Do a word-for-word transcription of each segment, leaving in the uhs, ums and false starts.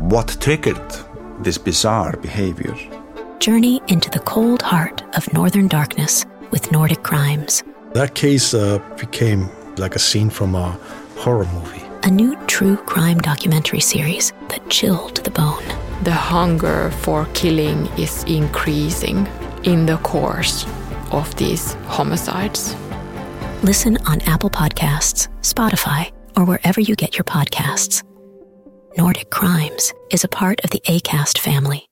what triggered this bizarre behavior. Journey into the cold heart of Northern Darkness with Nordic Crimes. That case uh, became like a scene from a horror movie. A new true crime documentary series that chilled to the bone. The hunger for killing is increasing in the course of these homicides. Listen on Apple Podcasts, Spotify, or wherever you get your podcasts. Nordic Crimes is a part of the Acast family.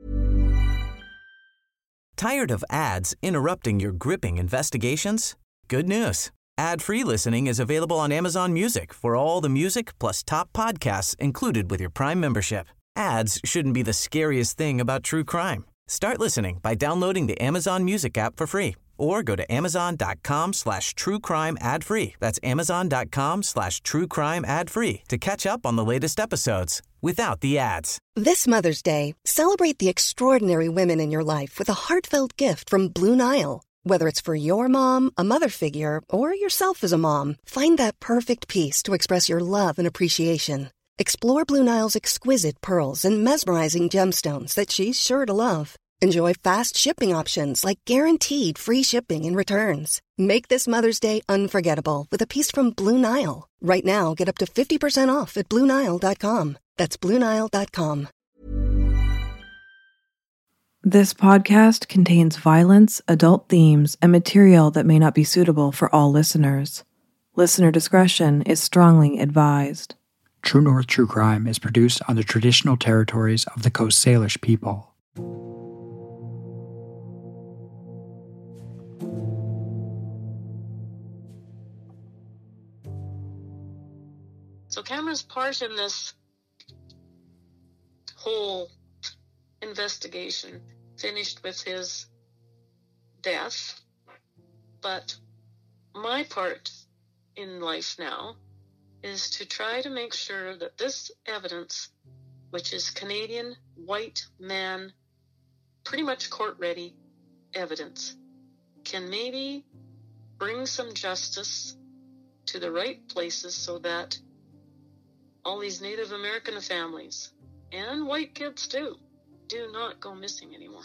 Tired of ads interrupting your gripping investigations? Good news. Ad-free listening is available on Amazon Music for all the music plus top podcasts included with your Prime membership. Ads shouldn't be the scariest thing about true crime. Start listening by downloading the Amazon Music app for free or go to amazon.com slash true crime ad free. That's amazon.com slash true crime ad free to catch up on the latest episodes without the ads. This Mother's Day, celebrate the extraordinary women in your life with a heartfelt gift from Blue Nile. Whether it's for your mom, a mother figure, or yourself as a mom, find that perfect piece to express your love and appreciation. Explore Blue Nile's exquisite pearls and mesmerizing gemstones that she's sure to love. Enjoy fast shipping options like guaranteed free shipping and returns. Make this Mother's Day unforgettable with a piece from Blue Nile. Right now, get up to fifty percent off at Blue Nile dot com. That's Blue Nile dot com. This podcast contains violence, adult themes, and material that may not be suitable for all listeners. Listener discretion is strongly advised. True North True Crime is produced on the traditional territories of the Coast Salish people. So Cameron's part in this whole investigation finished with his death, but my part in life now is to try to make sure that this evidence, which is Canadian white man, pretty much court-ready evidence, can maybe bring some justice to the right places so that all these Native American families, and white kids too, do not go missing anymore.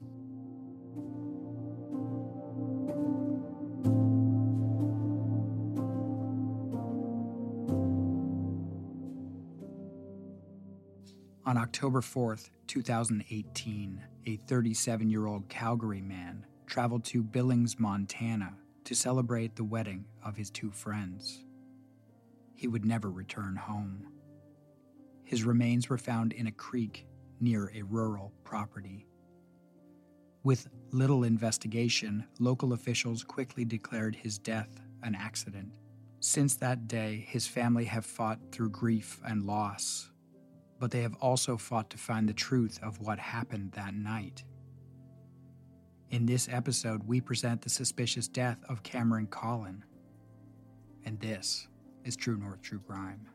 On October fourth, two thousand eighteen, a thirty-seven-year-old Calgary man traveled to Billings, Montana to celebrate the wedding of his two friends. He would never return home. His remains were found in a creek near a rural property. With little investigation, local officials quickly declared his death an accident. Since that day, his family have fought through grief and loss, but they have also fought to find the truth of what happened that night. In this episode, we present the suspicious death of Cameron Collin. And this is True North True Crime.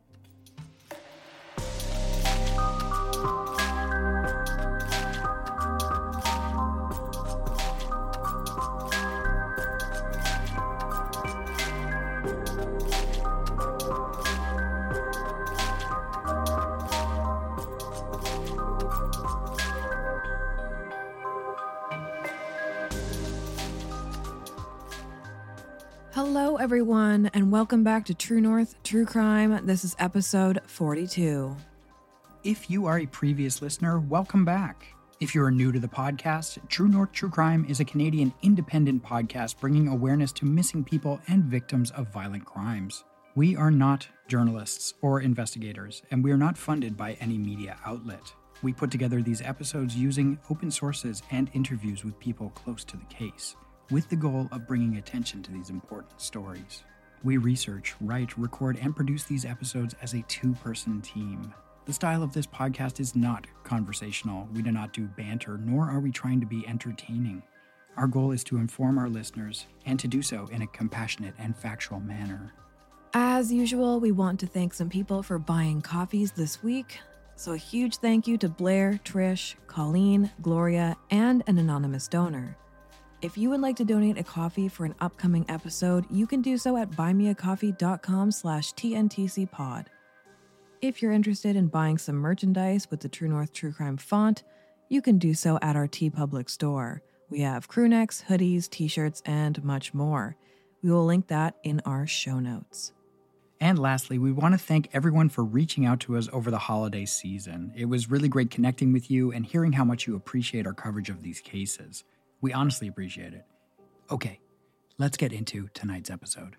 Hello, everyone, and welcome back to True North True Crime. This is episode forty-two. If you are a previous listener, welcome back. If you are new to the podcast, True North True Crime is a Canadian independent podcast bringing awareness to missing people and victims of violent crimes. We are not journalists or investigators, and we are not funded by any media outlet. We put together these episodes using open sources and interviews with people close to the case, with the goal of bringing attention to these important stories. We research, write, record, and produce these episodes as a two-person team. The style of this podcast is not conversational. We do not do banter, nor are we trying to be entertaining. Our goal is to inform our listeners, and to do so in a compassionate and factual manner. As usual, we want to thank some people for buying coffees this week. So a huge thank you to Blair, Trish, Colleen, Gloria, and an anonymous donor. If you would like to donate a coffee for an upcoming episode, you can do so at buymeacoffee.com slash TNTCpod. If you're interested in buying some merchandise with the True North True Crime font, you can do so at our TeePublic store. We have crew necks, hoodies, t-shirts, and much more. We will link that in our show notes. And lastly, we want to thank everyone for reaching out to us over the holiday season. It was really great connecting with you and hearing how much you appreciate our coverage of these cases. We honestly appreciate it. Okay, let's get into tonight's episode.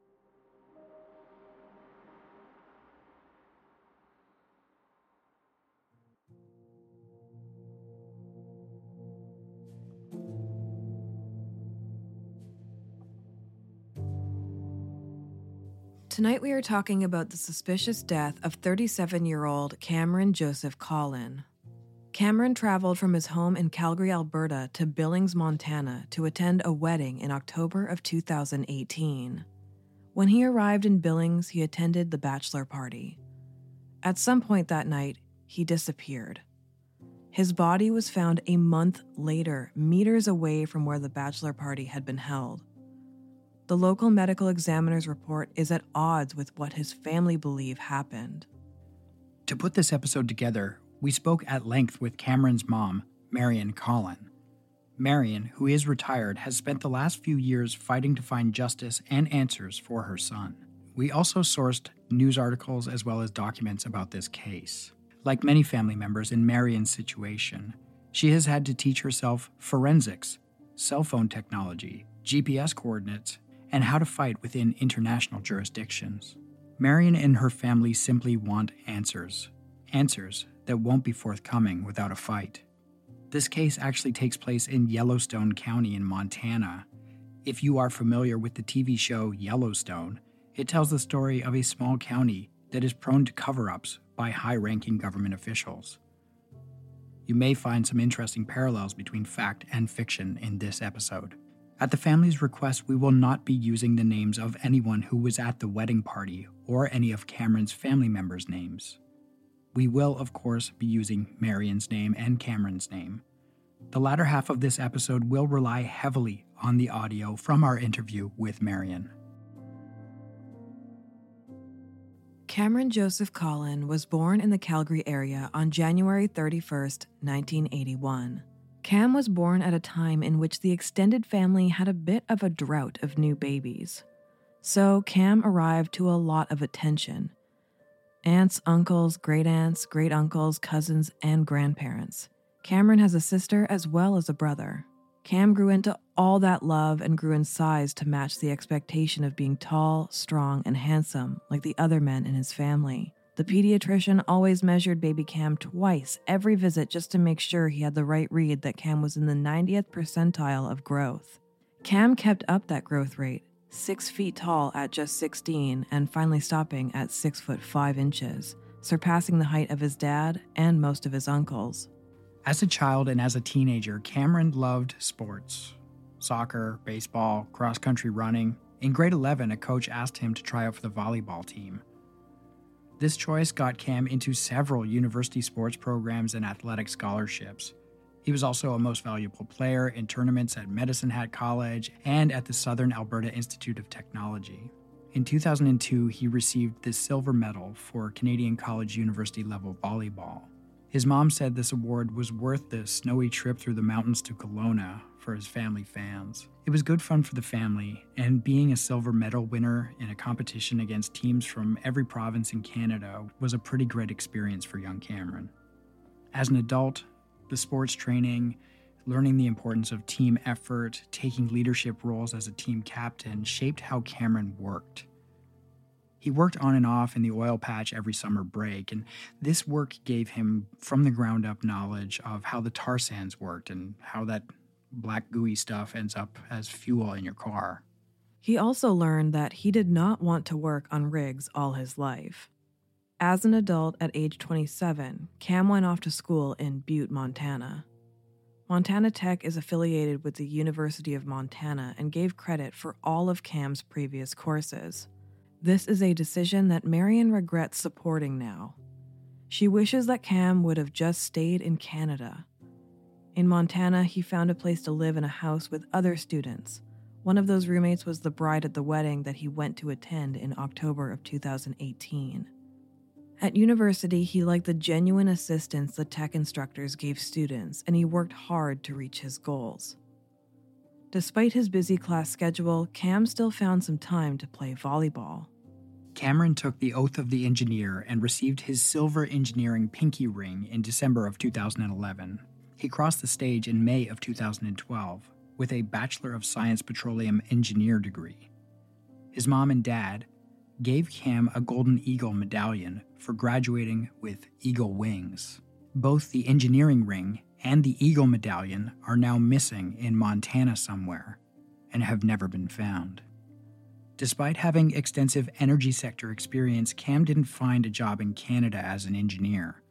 Tonight we are talking about the suspicious death of thirty-seven-year-old Cameron Joseph Collin. Cameron traveled from his home in Calgary, Alberta to Billings, Montana to attend a wedding in October of two thousand eighteen. When he arrived in Billings, he attended the bachelor party. At some point that night, he disappeared. His body was found a month later, meters away from where the bachelor party had been held. The local medical examiner's report is at odds with what his family believe happened. To put this episode together, we spoke at length with Cameron's mom, Marion Collin. Marion, who is retired, has spent the last few years fighting to find justice and answers for her son. We also sourced news articles as well as documents about this case. Like many family members in Marion's situation, she has had to teach herself forensics, cell phone technology, G P S coordinates, and how to fight within international jurisdictions. Marion and her family simply want answers. Answers that won't be forthcoming without a fight. This case actually takes place in Yellowstone County in Montana. If you are familiar with the T V show Yellowstone, it tells the story of a small county that is prone to cover-ups by high-ranking government officials. You may find some interesting parallels between fact and fiction in this episode. At the family's request, we will not be using the names of anyone who was at the wedding party or any of Cameron's family members' names. We will, of course, be using Marion's name and Cameron's name. The latter half of this episode will rely heavily on the audio from our interview with Marion. Cameron Joseph Collin was born in the Calgary area on January thirty-first, nineteen eighty-one. Cam was born at a time in which the extended family had a bit of a drought of new babies. So Cam arrived to a lot of attention. Aunts, uncles, great-aunts, great-uncles, cousins, and grandparents. Cameron has a sister as well as a brother. Cam grew into all that love and grew in size to match the expectation of being tall, strong, and handsome like the other men in his family. The pediatrician always measured baby Cam twice every visit just to make sure he had the right read that Cam was in the ninetieth percentile of growth. Cam kept up that growth rate, six feet tall at just sixteen and finally stopping at six foot five inches, surpassing the height of his dad and most of his uncles. As a child and as a teenager, Cameron loved sports. Soccer, baseball, cross-country running. In grade eleven, a coach asked him to try out for the volleyball team. This choice got Cam into several university sports programs and athletic scholarships. He was also a most valuable player in tournaments at Medicine Hat College and at the Southern Alberta Institute of Technology. In two thousand two, he received the silver medal for Canadian College University level volleyball. His mom said this award was worth the snowy trip through the mountains to Kelowna for his family fans. It was good fun for the family, and being a silver medal winner in a competition against teams from every province in Canada was a pretty great experience for young Cameron. As an adult, the sports training, learning the importance of team effort, taking leadership roles as a team captain shaped how Cameron worked. He worked on and off in the oil patch every summer break, and this work gave him from the ground up knowledge of how the tar sands worked and how that black gooey stuff ends up as fuel in your car. He also learned that he did not want to work on rigs all his life. As an adult at age twenty-seven, Cam went off to school in Butte, Montana. Montana Tech is affiliated with the University of Montana and gave credit for all of Cam's previous courses. This is a decision that Marion regrets supporting now. She wishes that Cam would have just stayed in Canada. In Montana, he found a place to live in a house with other students. One of those roommates was the bride at the wedding that he went to attend in October of two thousand eighteen. At university, he liked the genuine assistance the tech instructors gave students, and he worked hard to reach his goals. Despite his busy class schedule, Cam still found some time to play volleyball. Cameron took the oath of the engineer and received his silver engineering pinky ring in December of two thousand eleven. He crossed the stage in May of two thousand twelve with a Bachelor of Science Petroleum Engineer degree. His mom and dad gave Cam a Golden Eagle medallion for graduating with eagle wings. Both the engineering ring and the Eagle medallion are now missing in Montana somewhere and have never been found. Despite having extensive energy sector experience, Cam didn't find a job in Canada as an engineer.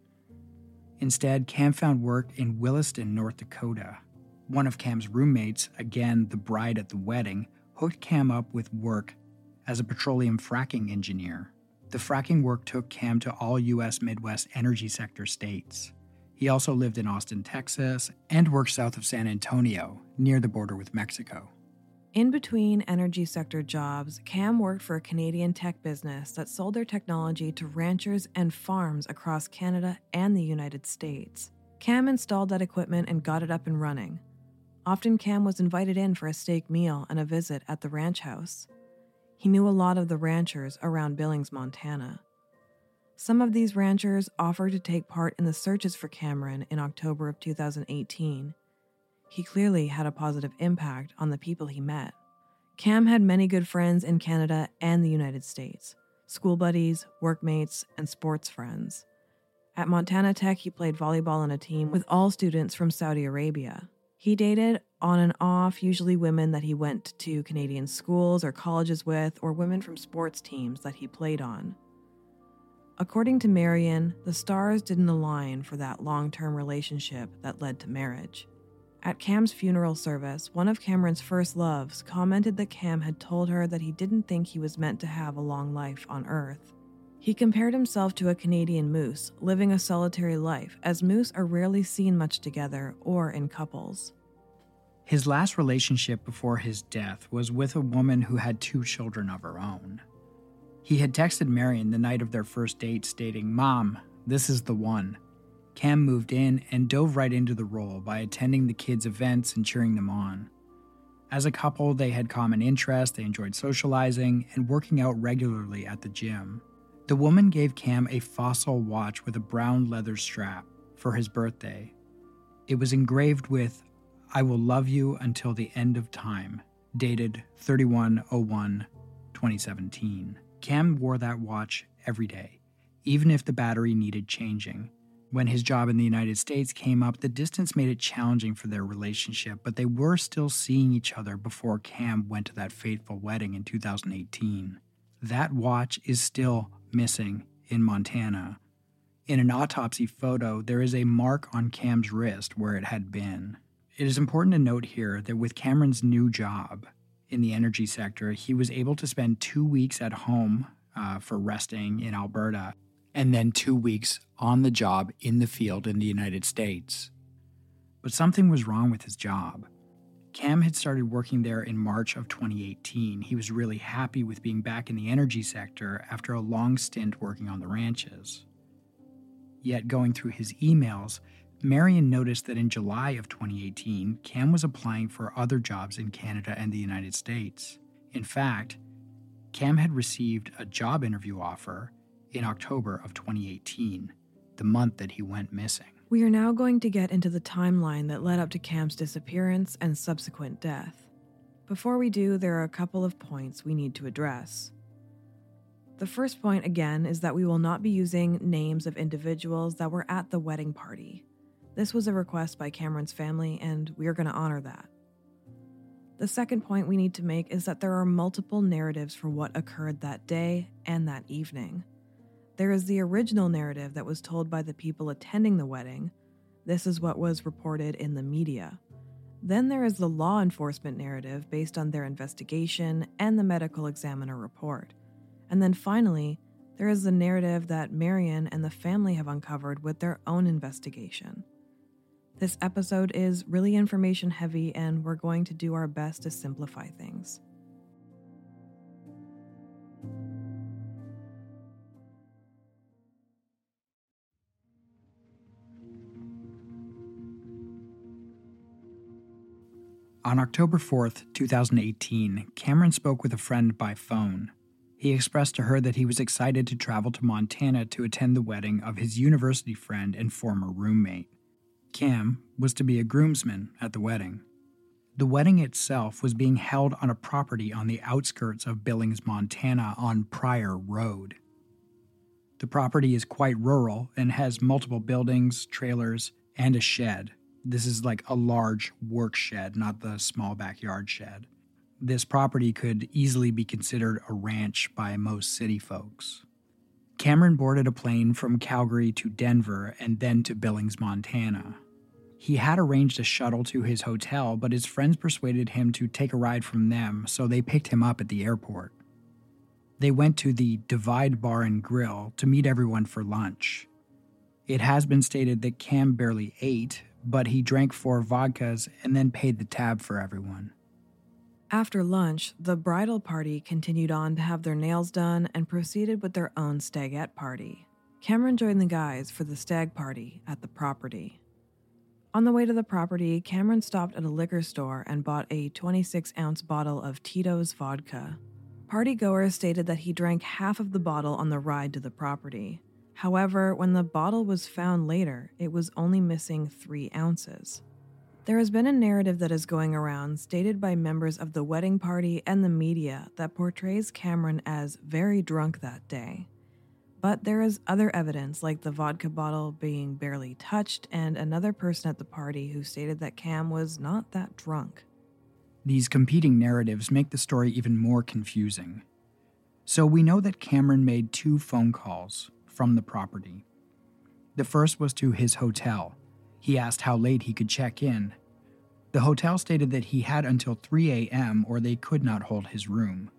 Instead, Cam found work in Williston, North Dakota. One of Cam's roommates, again the bride at the wedding, hooked Cam up with work as a petroleum fracking engineer. The fracking work took Cam to all U S Midwest energy sector states. He also lived in Austin, Texas, and worked south of San Antonio, near the border with Mexico. In between energy sector jobs, Cam worked for a Canadian tech business that sold their technology to ranchers and farms across Canada and the United States. Cam installed that equipment and got it up and running. Often Cam was invited in for a steak meal and a visit at the ranch house. He knew a lot of the ranchers around Billings, Montana. Some of these ranchers offered to take part in the searches for Cameron in October of two thousand eighteen. He clearly had a positive impact on the people he met. Cam had many good friends in Canada and the United States, school buddies, workmates, and sports friends. At Montana Tech, he played volleyball on a team with all students from Saudi Arabia. He dated on and off, usually women that he went to Canadian schools or colleges with, or women from sports teams that he played on. According to Marion, the stars didn't align for that long-term relationship that led to marriage. At Cam's funeral service, one of Cameron's first loves commented that Cam had told her that he didn't think he was meant to have a long life on Earth. He compared himself to a Canadian moose, living a solitary life, as moose are rarely seen much together or in couples. His last relationship before his death was with a woman who had two children of her own. He had texted Marion the night of their first date stating, "Mom, this is the one." Cam moved in and dove right into the role by attending the kids' events and cheering them on. As a couple, they had common interests, they enjoyed socializing and working out regularly at the gym. The woman gave Cam a Fossil watch with a brown leather strap for his birthday. It was engraved with, "I will love you until the end of time," dated thirty-one oh one twenty seventeen. Cam wore that watch every day, even if the battery needed changing. When his job in the United States came up, the distance made it challenging for their relationship, but they were still seeing each other before Cam went to that fateful wedding in two thousand eighteen. That watch is still missing in Montana. In an autopsy photo, there is a mark on Cam's wrist where it had been. It is important to note here that with Cameron's new job in the energy sector, he was able to spend two weeks at home uh, for resting in Alberta, and then two weeks on the job in the field in the United States. But something was wrong with his job. Cam had started working there in March of twenty eighteen. He was really happy with being back in the energy sector after a long stint working on the ranches. Yet going through his emails, Marion noticed that in July of twenty eighteen, Cam was applying for other jobs in Canada and the United States. In fact, Cam had received a job interview offer in October of twenty eighteen, the month that he went missing. We are now going to get into the timeline that led up to Cam's disappearance and subsequent death. Before we do, there are a couple of points we need to address. The first point, again, is that we will not be using names of individuals that were at the wedding party. This was a request by Cameron's family, and we are going to honor that. The second point we need to make is that there are multiple narratives for what occurred that day and that evening. There is the original narrative that was told by the people attending the wedding. This is what was reported in the media. Then there is the law enforcement narrative based on their investigation and the medical examiner report. And then finally, there is the narrative that Marion and the family have uncovered with their own investigation. This episode is really information heavy, and we're going to do our best to simplify things. On October fourth, twenty eighteen, Cameron spoke with a friend by phone. He expressed to her that he was excited to travel to Montana to attend the wedding of his university friend and former roommate. Cam was to be a groomsman at the wedding. The wedding itself was being held on a property on the outskirts of Billings, Montana on Pryor Road. The property is quite rural and has multiple buildings, trailers, and a shed. This is like a large work shed, not the small backyard shed. This property could easily be considered a ranch by most city folks. Cameron boarded a plane from Calgary to Denver and then to Billings, Montana. He had arranged a shuttle to his hotel, but his friends persuaded him to take a ride from them, so they picked him up at the airport. They went to the Divide Bar and Grill to meet everyone for lunch. It has been stated that Cam barely ate, but he drank four vodkas and then paid the tab for everyone. After lunch, the bridal party continued on to have their nails done and proceeded with their own stagette party. Cameron joined the guys for the stag party at the property. On the way to the property, Cameron stopped at a liquor store and bought a twenty-six ounce bottle of Tito's vodka. Partygoers stated that he drank half of the bottle on the ride to the property. However, when the bottle was found later, it was only missing three ounces. There has been a narrative that is going around, stated by members of the wedding party and the media, that portrays Cameron as very drunk that day. But there is other evidence, like the vodka bottle being barely touched, and another person at the party who stated that Cam was not that drunk. These competing narratives make the story even more confusing. So we know that Cameron made two phone calls from the property. The first was to his hotel. He asked how late he could check in. The hotel stated that he had until three a.m. or they could not hold his room.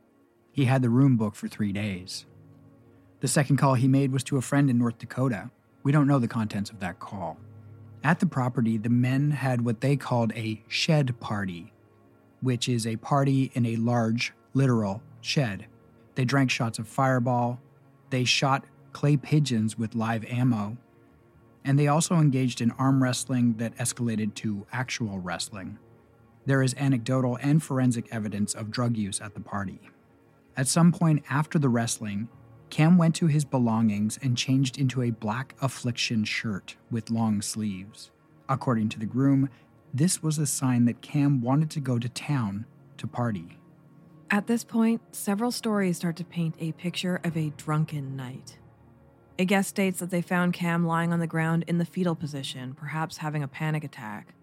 He had the room booked for three days. The second call he made was to a friend in North Dakota. We don't know the contents of that call. At the property, the men had what they called a shed party, which is a party in a large, literal shed. They drank shots of Fireball, they shot clay pigeons with live ammo, and they also engaged in arm wrestling that escalated to actual wrestling. There is anecdotal and forensic evidence of drug use at the party. At some point after the wrestling, Cam went to his belongings and changed into a black Affliction shirt with long sleeves. According to the groom, this was a sign that Cam wanted to go to town to party. At this point, several stories start to paint a picture of a drunken night. A guest states that they found Cam lying on the ground in the fetal position, perhaps having a panic attack.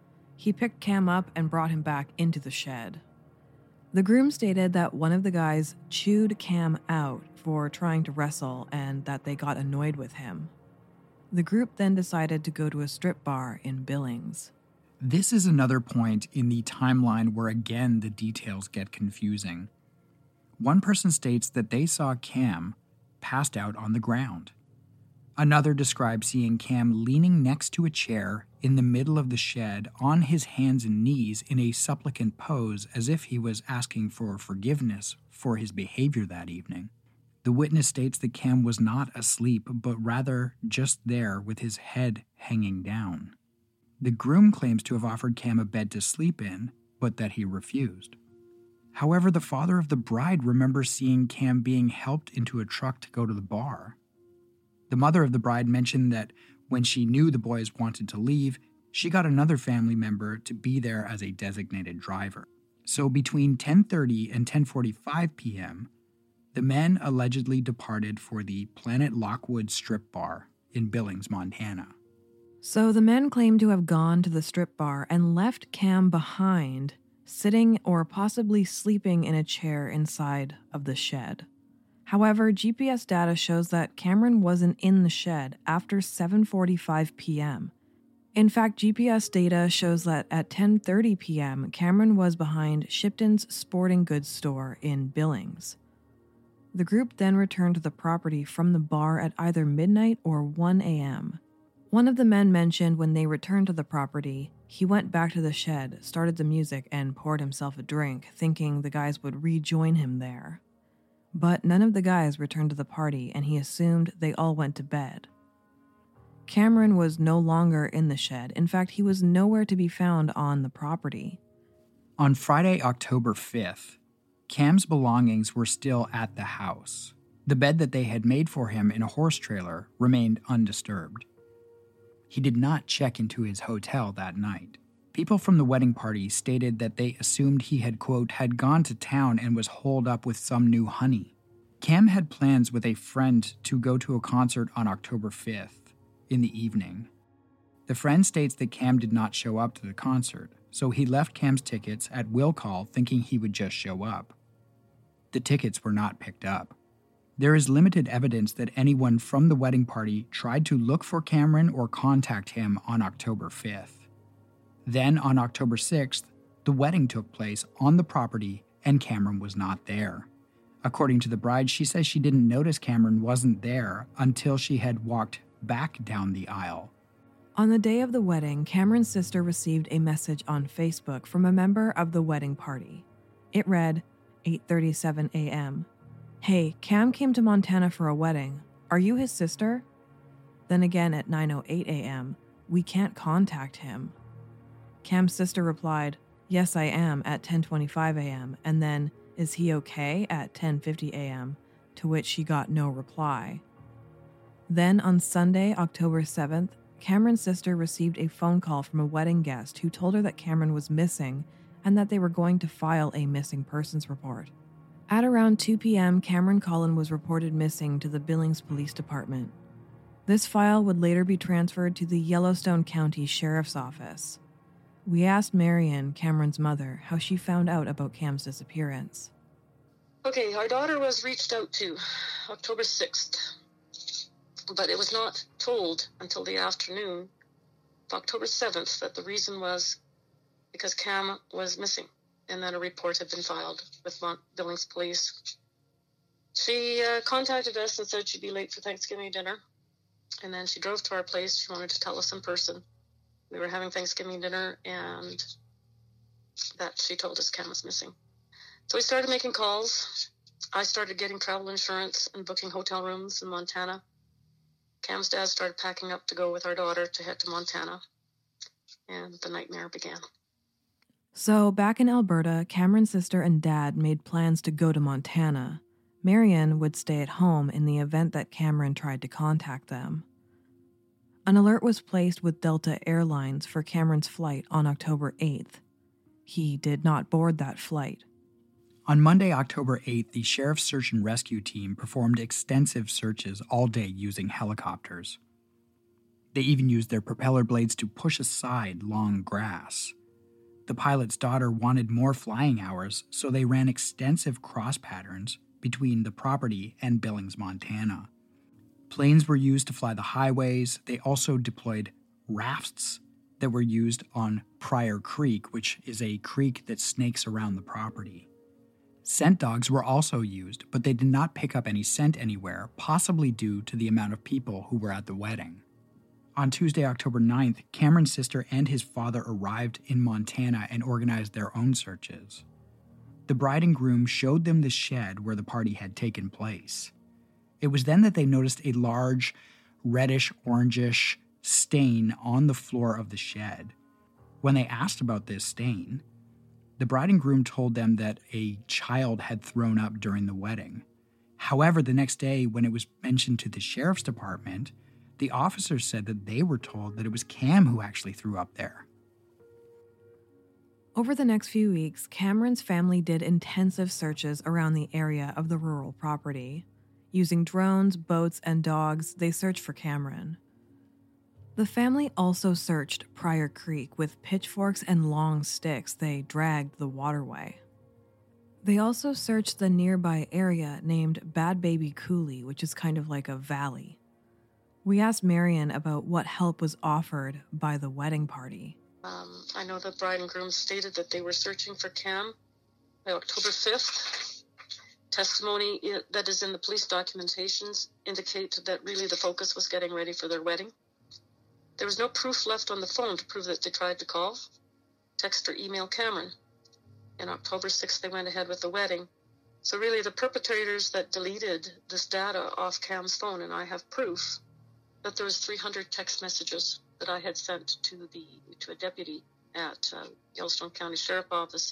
He picked Cam up and brought him back into the shed. The groom stated that one of the guys chewed Cam out for trying to wrestle and that they got annoyed with him. The group then decided to go to a strip bar in Billings. This is another point in the timeline where again the details get confusing. One person states that they saw Cam passed out on the ground. Another describes seeing Cam leaning next to a chair in the middle of the shed on his hands and knees in a supplicant pose as if he was asking for forgiveness for his behavior that evening. The witness states that Cam was not asleep, but rather just there with his head hanging down. The groom claims to have offered Cam a bed to sleep in, but that he refused. However, the father of the bride remembers seeing Cam being helped into a truck to go to the bar. The mother of the bride mentioned that when she knew the boys wanted to leave, she got another family member to be there as a designated driver. So between ten thirty and ten forty-five p.m., the men allegedly departed for the Planet Lockwood strip bar in Billings, Montana. So the men claim to have gone to the strip bar and left Cam behind, sitting or possibly sleeping in a chair inside of the shed. However, G P S data shows that Cameron wasn't in the shed after seven forty-five p.m. In fact, G P S data shows that at ten thirty p.m., Cameron was behind Shipton's sporting goods store in Billings. The group then returned to the property from the bar at either midnight or one a.m. One of the men mentioned when they returned to the property, he went back to the shed, started the music, and poured himself a drink, thinking the guys would rejoin him there. But none of the guys returned to the party, and he assumed they all went to bed. Cameron was no longer in the shed. In fact, he was nowhere to be found on the property. On Friday, October fifth, Cam's belongings were still at the house. The bed that they had made for him in a horse trailer remained undisturbed. He did not check into his hotel that night. People from the wedding party stated that they assumed he had, quote, had gone to town and was holed up with some new honey. Cam had plans with a friend to go to a concert on October fifth in the evening. The friend states that Cam did not show up to the concert, so he left Cam's tickets at will call thinking he would just show up. The tickets were not picked up. There is limited evidence that anyone from the wedding party tried to look for Cameron or contact him on October fifth. Then, on October sixth, the wedding took place on the property and Cameron was not there. According to the bride, she says she didn't notice Cameron wasn't there until she had walked back down the aisle. On the day of the wedding, Cameron's sister received a message on Facebook from a member of the wedding party. It read, eight thirty-seven a.m. Hey, Cam came to Montana for a wedding. Are you his sister? Then again at nine oh eight a.m., we can't contact him. Cam's sister replied, yes, I am at ten twenty-five a.m. and then, is he okay at ten fifty a.m., to which she got no reply. Then on Sunday, October seventh, Cameron's sister received a phone call from a wedding guest who told her that Cameron was missing and that they were going to file a missing persons report. At around two p.m., Cameron Cullen was reported missing to the Billings Police Department. This file would later be transferred to the Yellowstone County Sheriff's Office. We asked Marion, Cameron's mother, how she found out about Cam's disappearance. Okay, our daughter was reached out to October sixth, but it was not told until the afternoon of October seventh that the reason was because Cam was missing and that a report had been filed with Mont- Billings Police. She uh, contacted us and said she'd be late for Thanksgiving dinner, and then she drove to our place. She wanted to tell us in person. We were having Thanksgiving dinner, and that she told us Cam was missing. So we started making calls. I started getting travel insurance and booking hotel rooms in Montana. Cam's dad started packing up to go with our daughter to head to Montana, and the nightmare began. So back in Alberta, Cameron's sister and dad made plans to go to Montana. Marion would stay at home in the event that Cameron tried to contact them. An alert was placed with Delta Airlines for Cameron's flight on October eighth. He did not board that flight. On Monday, October eighth, the Sheriff's Search and Rescue Team performed extensive searches all day using helicopters. They even used their propeller blades to push aside long grass. The pilot's daughter wanted more flying hours, so they ran extensive cross patterns between the property and Billings, Montana. Planes were used to fly the highways. They also deployed rafts that were used on Pryor Creek, which is a creek that snakes around the property. Scent dogs were also used, but they did not pick up any scent anywhere, possibly due to the amount of people who were at the wedding. On Tuesday, October ninth, Cameron's sister and his father arrived in Montana and organized their own searches. The bride and groom showed them the shed where the party had taken place. It was then that they noticed a large, reddish-orangish stain on the floor of the shed. When they asked about this stain, the bride and groom told them that a child had thrown up during the wedding. However, the next day, when it was mentioned to the sheriff's department, the officers said that they were told that it was Cam who actually threw up there. Over the next few weeks, Cameron's family did intensive searches around the area of the rural property. Using drones, boats, and dogs, they searched for Cameron. The family also searched Pryor Creek with pitchforks and long sticks. They dragged the waterway. They also searched the nearby area named Bad Baby Coulee, which is kind of like a valley. We asked Marion about what help was offered by the wedding party. Um, I know the bride and groom stated that they were searching for Cam by October fifth. Testimony that is in the police documentations indicate that really the focus was getting ready for their wedding. There was no proof left on the phone to prove that they tried to call, text, or email Cameron. On October sixth, they went ahead with the wedding. So really the perpetrators that deleted this data off Cam's phone, and I have proof that there was three hundred text messages that I had sent to the to a deputy at uh, Yellowstone County Sheriff's Office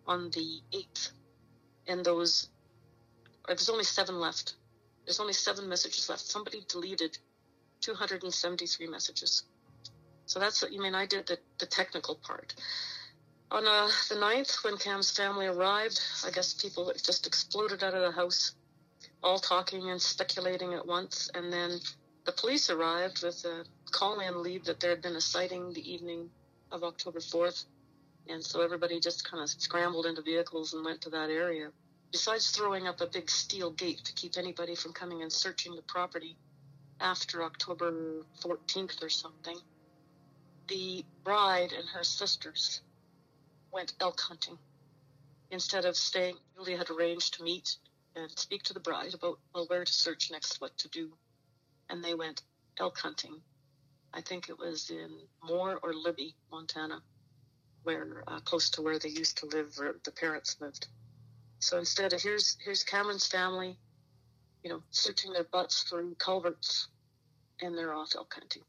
on the eighth. And those, or there's only seven left. There's only seven messages left. Somebody deleted two hundred seventy-three messages. So that's, I mean, I did the, the technical part. On uh, the ninth, when Cam's family arrived, I guess people just exploded out of the house, all talking and speculating at once. And then the police arrived with a call-in lead that there had been a sighting the evening of October fourth. And so everybody just kind of scrambled into vehicles and went to that area. Besides throwing up a big steel gate to keep anybody from coming and searching the property after October fourteenth or something, the bride and her sisters went elk hunting. Instead of staying, Julia had arranged to meet and speak to the bride about, well, where to search next, what to do. And they went elk hunting. I think it was in Moore or Libby, Montana, where uh, close to where they used to live, where the parents lived. So instead of, here's here's Cameron's family, you know, searching their butts through culverts, and they're off elk hunting.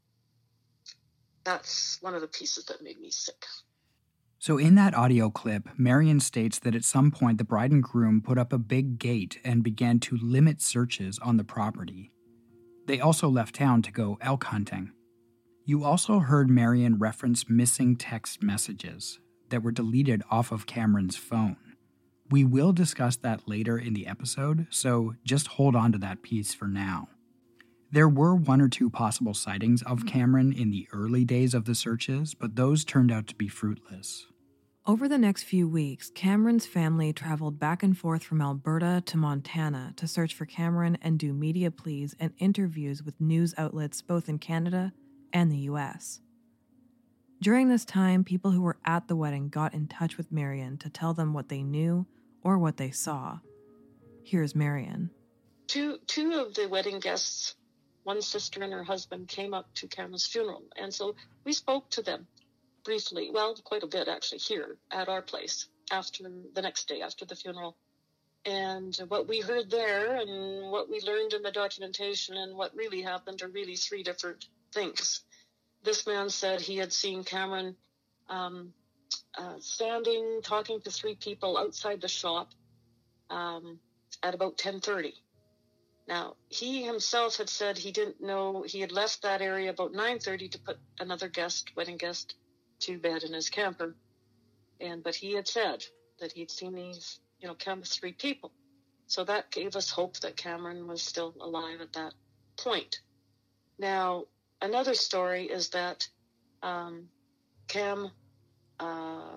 That's one of the pieces that made me sick. So in that audio clip, Marion states that at some point the bride and groom put up a big gate and began to limit searches on the property. They also left town to go elk hunting. You also heard Marion reference missing text messages that were deleted off of Cameron's phone. We will discuss that later in the episode, so just hold on to that piece for now. There were one or two possible sightings of Cameron in the early days of the searches, but those turned out to be fruitless. Over the next few weeks, Cameron's family traveled back and forth from Alberta to Montana to search for Cameron and do media pleas and interviews with news outlets both in Canada and the U S. During this time, people who were at the wedding got in touch with Marion to tell them what they knew or what they saw. Here's Marion. Two, two of the wedding guests, one sister and her husband, came up to Cameron's funeral. And so we spoke to them briefly, well, quite a bit actually, here at our place after the next day after the funeral. And what we heard there and what we learned in the documentation and what really happened are really three different things. This man said he had seen Cameron um, uh, standing, talking to three people outside the shop um, at about ten thirty. Now, he himself had said he didn't know, he had left that area about nine thirty to put another guest, wedding guest, to bed in his camper. And but he had said that he'd seen these, you know, count of three people. So that gave us hope that Cameron was still alive at that point. Now, another story is that um, Cam uh,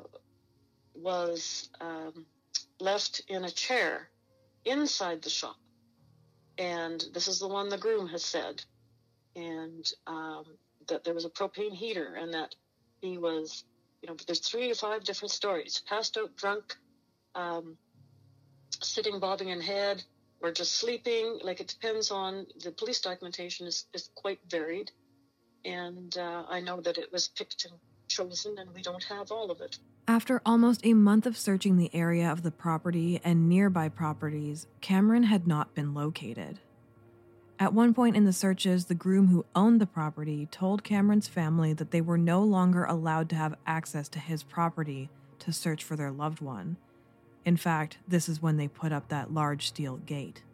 was um, left in a chair inside the shop. And this is the one the groom has said. And um, that there was a propane heater and that he was, you know, there's three or five different stories. Passed out drunk, um, sitting bobbing in head, or just sleeping. Like, it depends on, the police documentation is, is quite varied. And uh, I know that it was picked and chosen, and we don't have all of it. After almost a month of searching the area of the property and nearby properties, Cameron had not been located. At one point in the searches, the groom who owned the property told Cameron's family that they were no longer allowed to have access to his property to search for their loved one. In fact, this is when they put up that large steel gate.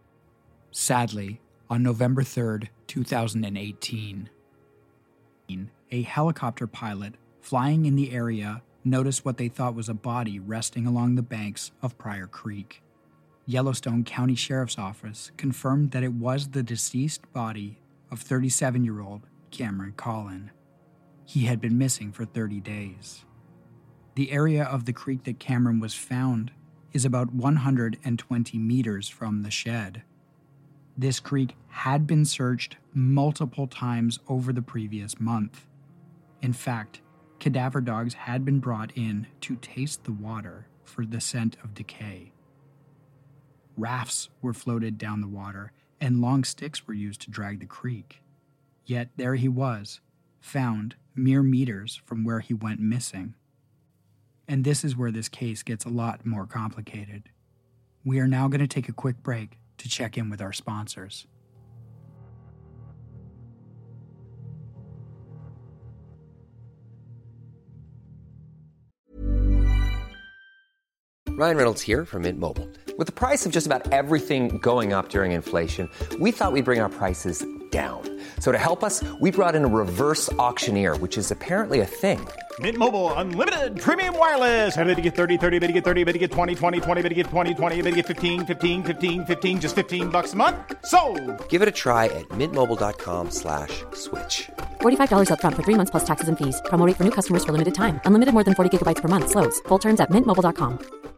Sadly, on November third, two thousand eighteen, a helicopter pilot flying in the area noticed what they thought was a body resting along the banks of Pryor Creek. Yellowstone County Sheriff's Office confirmed that it was the deceased body of thirty-seven-year-old Cameron Collin. He had been missing for thirty days. The area of the creek that Cameron was found is about one hundred twenty meters from the shed. This creek had been searched multiple times over the previous month. In fact, cadaver dogs had been brought in to taste the water for the scent of decay. Rafts were floated down the water, and long sticks were used to drag the creek. Yet there he was, found mere meters from where he went missing. And this is where this case gets a lot more complicated. We are now going to take a quick break to check in with our sponsors. Ryan Reynolds here from Mint Mobile. With the price of just about everything going up during inflation, we thought we'd bring our prices down. So to help us, we brought in a reverse auctioneer, which is apparently a thing. Mint Mobile Unlimited Premium Wireless. How to get thirty, thirty, how to get thirty, how to get twenty, twenty, twenty, how to get twenty, twenty, how to get fifteen, fifteen, fifteen, fifteen, just fifteen bucks a month? Sold! Give it a try at mintmobile.com slash switch. forty-five dollars up front for three months plus taxes and fees. Promo rate for new customers for limited time. Unlimited more than forty gigabytes per month. Slows full terms at mint mobile dot com.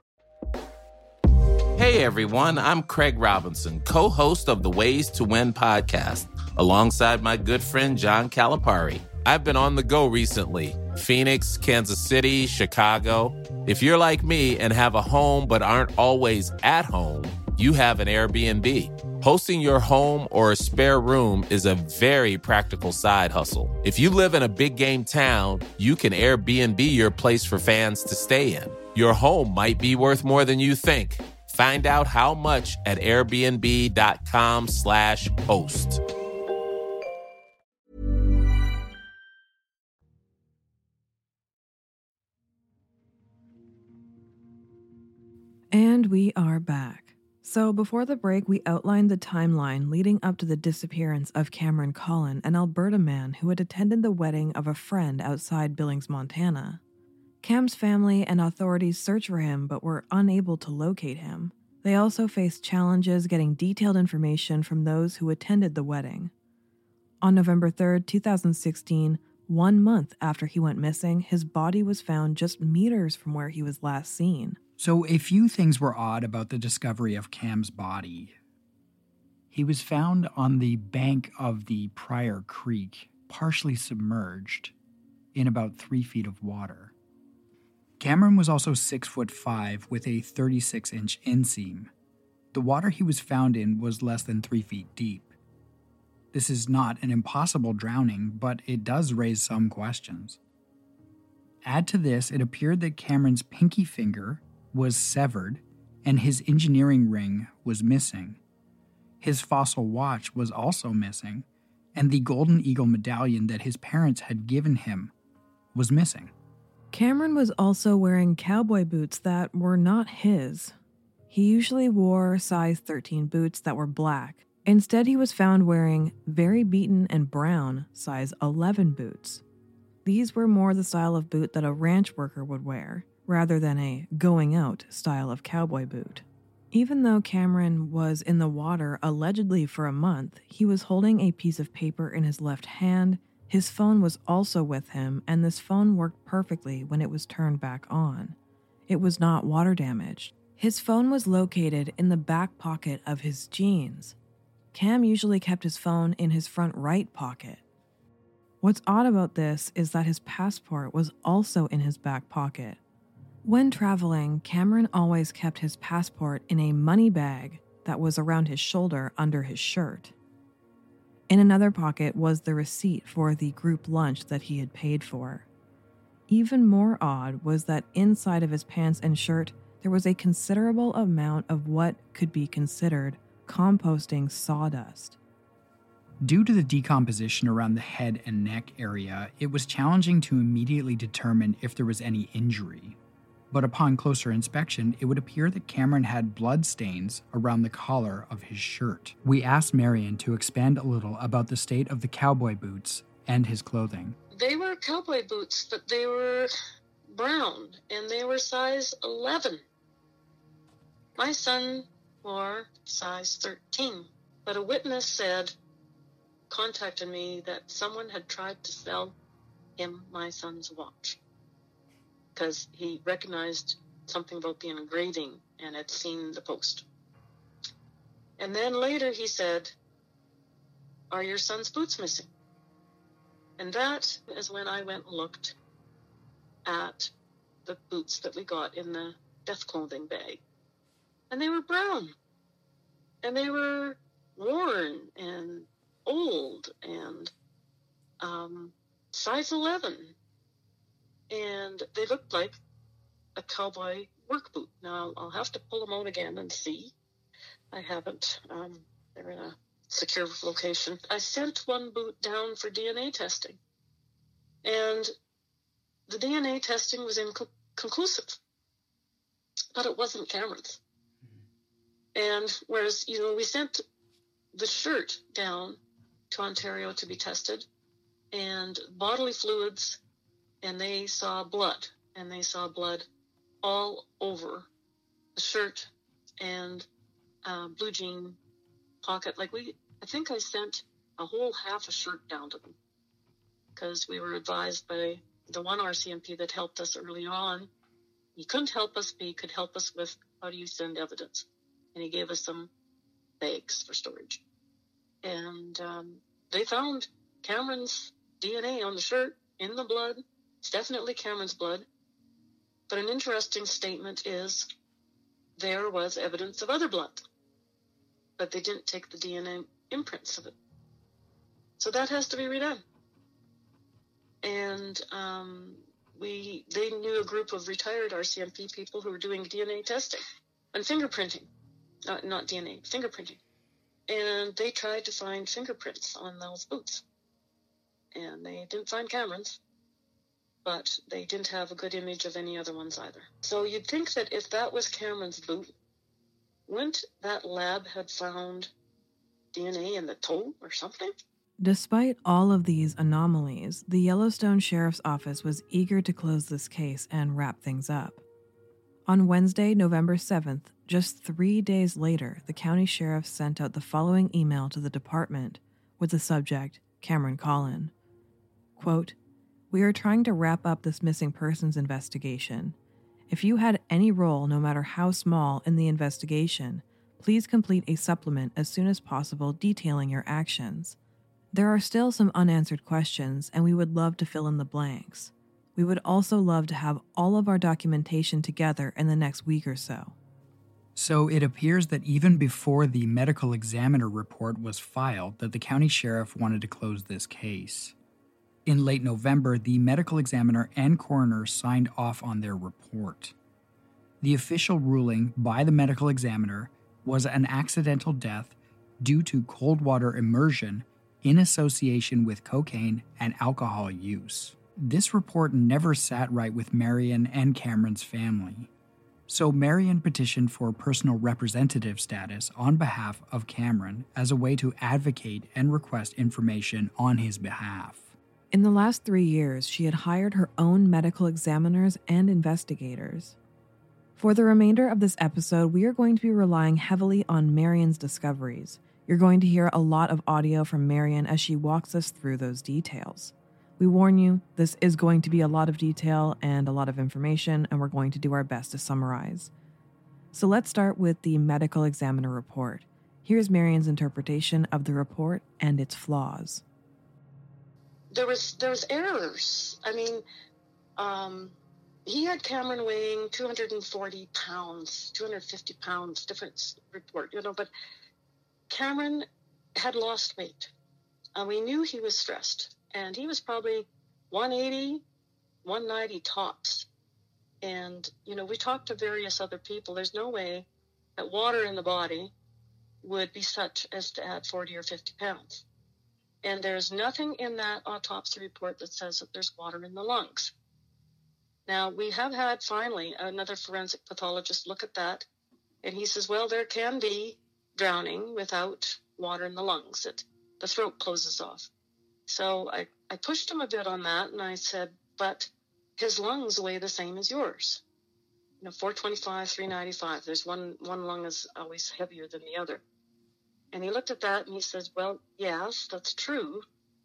Hey everyone, I'm Craig Robinson, co-host of the Ways to Win podcast, alongside my good friend John Calipari. I've been on the go recently. Phoenix, Kansas City, Chicago. If you're like me and have a home but aren't always at home, you have an Airbnb. Hosting your home or a spare room is a very practical side hustle. If you live in a big game town, you can Airbnb your place for fans to stay in. Your home might be worth more than you think. Find out how much at airbnb.com slash host. And we are back. So before the break, we outlined the timeline leading up to the disappearance of Cameron Cullen, an Alberta man who had attended the wedding of a friend outside Billings, Montana. Cam's family and authorities searched for him but were unable to locate him. They also faced challenges getting detailed information from those who attended the wedding. On November third, twenty sixteen, one month after he went missing, his body was found just meters from where he was last seen. So a few things were odd about the discovery of Cam's body. He was found on the bank of the Pryor Creek, partially submerged, in about three feet of water. Cameron was also six foot five with a thirty-six inch inseam. The water he was found in was less than three feet deep. This is not an impossible drowning, but it does raise some questions. Add to this, it appeared that Cameron's pinky finger was severed and his engineering ring was missing. His fossil watch was also missing, and the Golden Eagle medallion that his parents had given him was missing. Cameron was also wearing cowboy boots that were not his. He usually wore size thirteen boots that were black. Instead, he was found wearing very beaten and brown size eleven boots. These were more the style of boot that a ranch worker would wear, rather than a going out style of cowboy boot. Even though Cameron was in the water allegedly for a month, he was holding a piece of paper in his left hand. His phone was also with him, and this phone worked perfectly when it was turned back on. It was not water damaged. His phone was located in the back pocket of his jeans. Cam usually kept his phone in his front right pocket. What's odd about this is that his passport was also in his back pocket. When traveling, Cameron always kept his passport in a money bag that was around his shoulder under his shirt. In another pocket was the receipt for the group lunch that he had paid for. Even more odd was that inside of his pants and shirt, there was a considerable amount of what could be considered composting sawdust. Due to the decomposition around the head and neck area, it was challenging to immediately determine if there was any injury. But upon closer inspection, it would appear that Cameron had blood stains around the collar of his shirt. We asked Marion to expand a little about the state of the cowboy boots and his clothing. They were cowboy boots, but they were brown, and they were size eleven. My son wore size thirteen, but a witness said, contacted me that someone had tried to sell him my son's watch, because he recognized something about the engraving and had seen the post. And then later he said, "Are your son's boots missing?" And that is when I went and looked at the boots that we got in the death clothing bag. And they were brown. And they were worn and old and um, size eleven. And they looked like a cowboy work boot. Now, I'll have to pull them out again and see. I haven't. Um, they're in a secure location. I sent one boot down for D N A testing. And the D N A testing was inconclusive. but it wasn't Cameron's. And whereas, you know, we sent the shirt down to Ontario to be tested, and bodily fluids, and they saw blood, and they saw blood all over the shirt and uh, blue jean pocket. Like we, I think I sent a whole half a shirt down to them because we were advised by the one R C M P that helped us early on. He couldn't help us, but he could help us with how do you send evidence. And he gave us some bags for storage. And um, they found Cameron's D N A on the shirt, in the blood. It's definitely Cameron's blood. But an interesting statement is there was evidence of other blood, but they didn't take the D N A imprints of it. So that has to be redone. And um, we they knew a group of retired R C M P people who were doing D N A testing and fingerprinting. Uh, not D N A, fingerprinting. And they tried to find fingerprints on those boots. And they didn't find Cameron's, but they didn't have a good image of any other ones either. So you'd think that if that was Cameron's boot, wouldn't that lab have found D N A in the toe or something? Despite all of these anomalies, the Yellowstone Sheriff's Office was eager to close this case and wrap things up. On Wednesday, November seventh, just three days later, the county sheriff sent out the following email to the department with the subject, Cameron Collin. Quote, "We are trying to wrap up this missing persons investigation. If you had any role, no matter how small, in the investigation, please complete a supplement as soon as possible detailing your actions. There are still some unanswered questions, and we would love to fill in the blanks. We would also love to have all of our documentation together in the next week or so." So it appears that even before the medical examiner report was filed, that the county sheriff wanted to close this case. In late November, the medical examiner and coroner signed off on their report. The official ruling by the medical examiner was an accidental death due to cold water immersion in association with cocaine and alcohol use. This report never sat right with Marion and Cameron's family. So Marion petitioned for personal representative status on behalf of Cameron as a way to advocate and request information on his behalf. In the last three years, she had hired her own medical examiners and investigators. For the remainder of this episode, we are going to be relying heavily on Marion's discoveries. You're going to hear a lot of audio from Marion as she walks us through those details. We warn you, this is going to be a lot of detail and a lot of information, and we're going to do our best to summarize. So let's start with the medical examiner report. Here's Marion's interpretation of the report and its flaws. There was there was errors. I mean, um, he had Cameron weighing two hundred forty pounds, two hundred fifty pounds, different report, you know, but Cameron had lost weight. Uh, we knew he was stressed. And he was probably one eighty, one ninety tops. And, you know, we talked to various other people. There's no way that water in the body would be such as to add forty or fifty pounds. And there's nothing in that autopsy report that says that there's water in the lungs. Now, we have had finally another forensic pathologist look at that. And he says, well, there can be drowning without water in the lungs. It, the throat closes off. So I, I pushed him a bit on that, and I said, but his lungs weigh the same as yours. You know, four twenty-five, three ninety-five. There's one, one lung is always heavier than the other. And he looked at that, and he says, well, yes, that's true.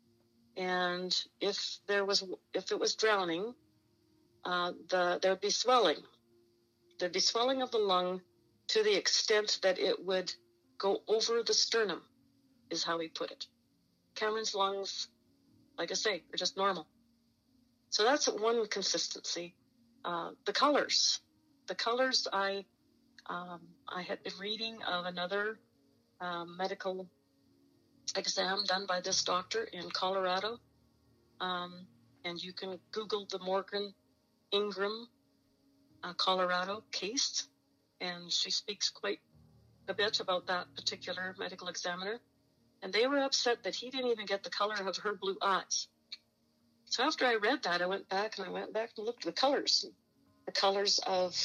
And if there was, if it was drowning, uh, the there would be swelling. There'd be swelling of the lung to the extent that it would go over the sternum, is how he put it. Cameron's lungs, like I say, are just normal. So that's one consistency. Uh, the colors. The colors, I um, I had been reading of another um, medical exam done by this doctor in Colorado. Um, and you can Google the Morgan Ingram, uh, Colorado case. And she speaks quite a bit about that particular medical examiner. And they were upset that he didn't even get the color of her blue eyes. So after I read that, I went back and I went back and looked at the colors. The colors of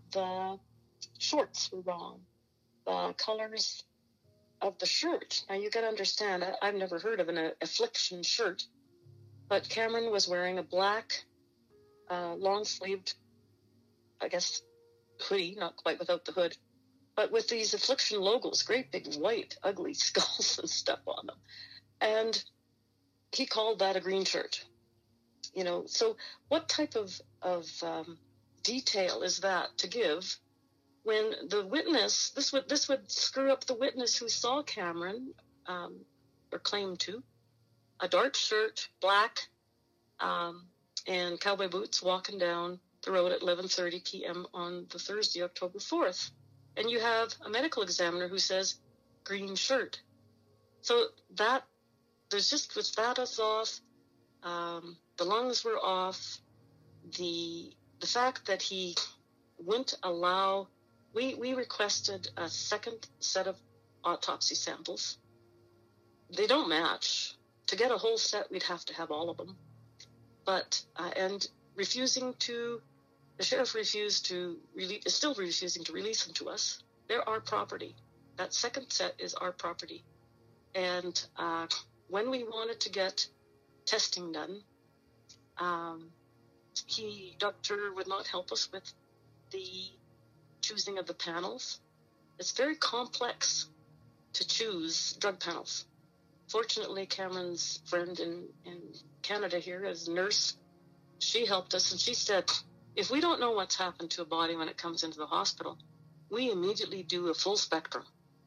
the shorts were wrong. The colors of the shirt. Now, you got to understand, I, I've never heard of an uh, affliction shirt, but Cameron was wearing a black, uh, long-sleeved, I guess, hoodie, not quite without the hood, but with these affliction logos, great big white, ugly skulls and stuff on them. And he called that a green shirt. You know, so what type of, of um, detail is that to give when the witness, this would this would screw up the witness who saw Cameron, um, or claimed to, a dark shirt, black, um, and cowboy boots, walking down the road at eleven thirty p.m. on the Thursday, October fourth. And you have a medical examiner who says green shirt. So that, there's just, with that is off, um, the lungs were off, the the fact that he wouldn't allow, we, we requested a second set of autopsy samples. They don't match. To get a whole set, we'd have to have all of them. But, uh, and refusing to, the sheriff refused to, release, is still refusing to release them to us. They're our property. That second set is our property. And uh, when we wanted to get testing done, um, he, doctor would not help us with the choosing of the panels. It's very complex to choose drug panels. Fortunately, Cameron's friend in, in Canada here is a nurse. She helped us, and she said, if we don't know what's happened to a body when it comes into the hospital, we immediately do a full spectrum.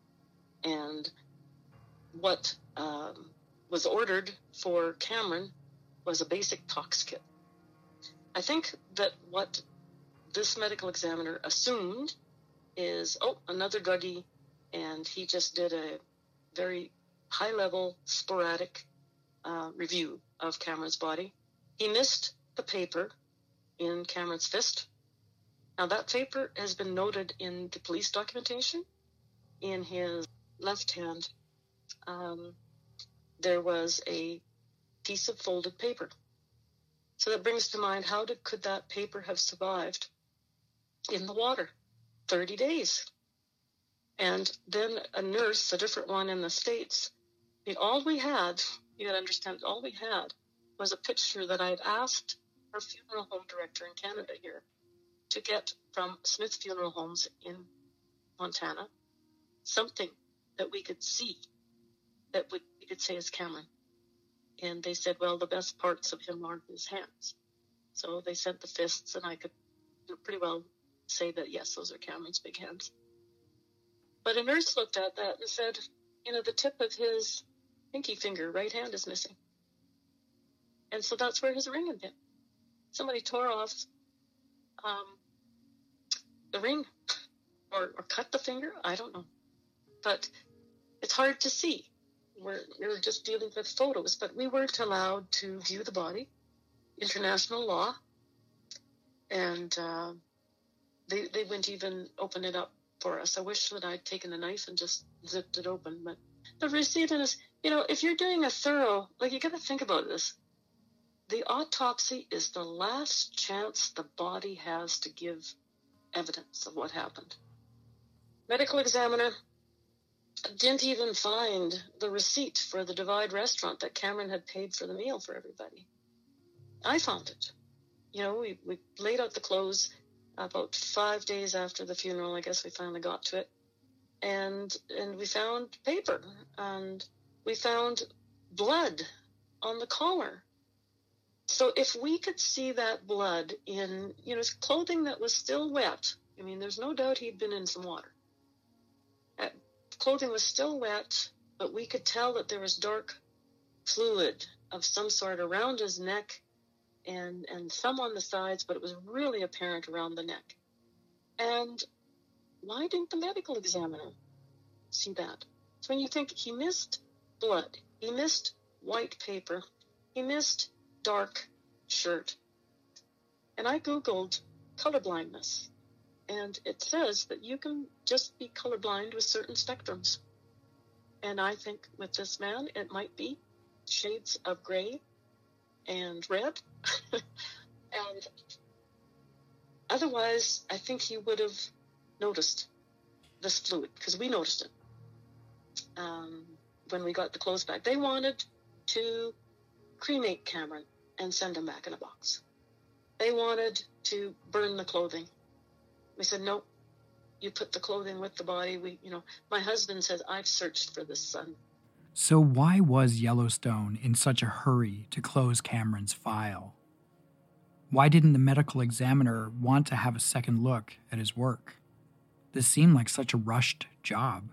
And what um, was ordered for Cameron was a basic tox kit. I think that what this medical examiner assumed is, oh, another druggie, and he just did a very high-level, sporadic uh, review of Cameron's body. He missed the paper in Cameron's fist. Now, that paper has been noted in the police documentation. In his left hand, um, there was a piece of folded paper. So that brings to mind, how did, could that paper have survived in the water? thirty days. And then a nurse, a different one in the States, I mean, all we had, you got to understand, all we had was a picture that I had asked our funeral home director in Canada here to get from Smith Funeral Homes in Montana, something that we could see, that would, we could say is Cameron. And they said, well, the best parts of him are his hands. So they sent the fists, and I could pretty well say that, yes, those are Cameron's big hands. But a nurse looked at that and said, you know, the tip of his pinky finger, right hand, is missing. And so that's where his ring had been. Somebody tore off um, the ring or, or cut the finger. I don't know. But it's hard to see. We're, we're just dealing with photos, but we weren't allowed to view the body. International law. And uh, they, they wouldn't even open it up for us. I wish that I'd taken a knife and just zipped it open. But the receipt is, you know, if you're doing a thorough, like, you got to think about this. The autopsy is the last chance the body has to give evidence of what happened. Medical examiner didn't even find the receipt for the Divide restaurant that Cameron had paid for the meal for everybody. I found it. You know, we, we laid out the clothes about five days after the funeral. I guess we finally got to it. And and we found paper, and we found blood on the collar. So if we could see that blood in, you know, clothing that was still wet, I mean, there's no doubt he'd been in some water. Uh, clothing was still wet, but we could tell that there was dark fluid of some sort around his neck and, and some on the sides, but it was really apparent around the neck. And why didn't the medical examiner see that? So when you think he missed blood, he missed white paper, he missed dark shirt. And I Googled colorblindness, and it says that you can just be colorblind with certain spectrums. And I think with this man, it might be shades of gray and red. And otherwise, I think he would have noticed this fluid, because we noticed it um, when we got the clothes back. They wanted to cremate Cameron and send him back in a box. They wanted to burn the clothing. We said, no, you put the clothing with the body. We, you know, my husband said, I've searched for this son. So why was Yellowstone in such a hurry to close Cameron's file? Why didn't the medical examiner want to have a second look at his work? This seemed like such a rushed job.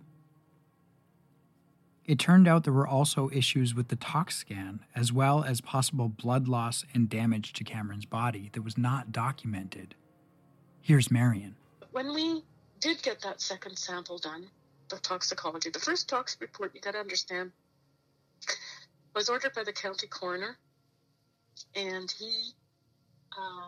It turned out there were also issues with the tox scan, as well as possible blood loss and damage to Cameron's body that was not documented. Here's Marion. When we did get that second sample done, the toxicology, the first tox report, you got to understand, was ordered by the county coroner, and he, um,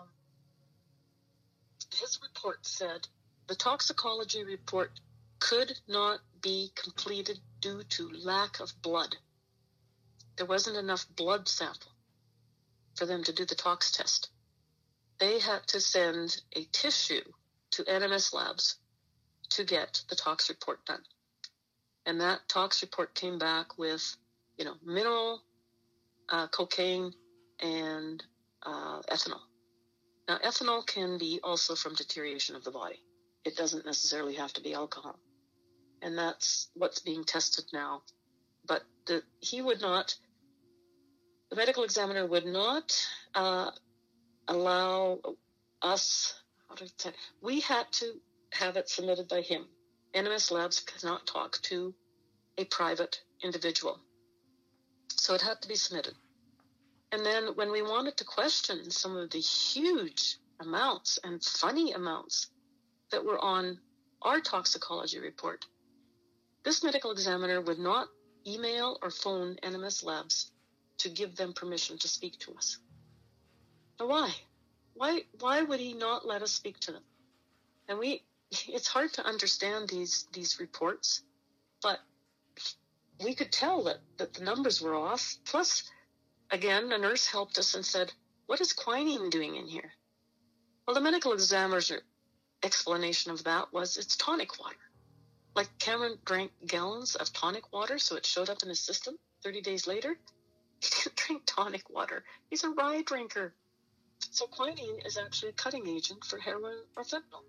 his report said the toxicology report could not be completed due to lack of blood. There wasn't enough blood sample for them to do the tox test. They had to send a tissue to N M S Labs to get the tox report done. And that tox report came back with, you know, mineral, uh, cocaine, and uh, ethanol. Now, ethanol can be also from deterioration of the body. It doesn't necessarily have to be alcohol. And that's what's being tested now. But the, he would not, the medical examiner would not uh, allow us, how do I say, we had to have it submitted by him. N M S Labs cannot talk to a private individual. So it had to be submitted. And then when we wanted to question some of the huge amounts and funny amounts that were on our toxicology report, this medical examiner would not email or phone N M S Labs to give them permission to speak to us. Now, why? Why, why would he not let us speak to them? And we, it's hard to understand these, these reports, but we could tell that, that the numbers were off. Plus, again, a nurse helped us and said, what is quinine doing in here? Well, the medical examiner's explanation of that was it's tonic water. Like Cameron drank gallons of tonic water, so it showed up in his system thirty days later. He didn't drink tonic water. He's a rye drinker. So quinine is actually a cutting agent for heroin or fentanyl.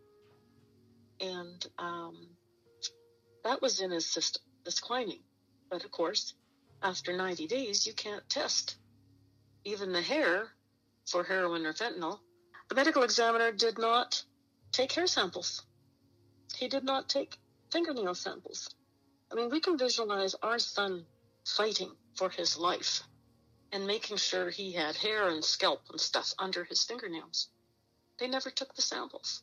And um, that was in his system, this quinine. But of course, after ninety days, you can't test even the hair for heroin or fentanyl. The medical examiner did not take hair samples. He did not take fingernail samples. I mean, we can visualize our son fighting for his life and making sure he had hair and scalp and stuff under his fingernails. They never took the samples.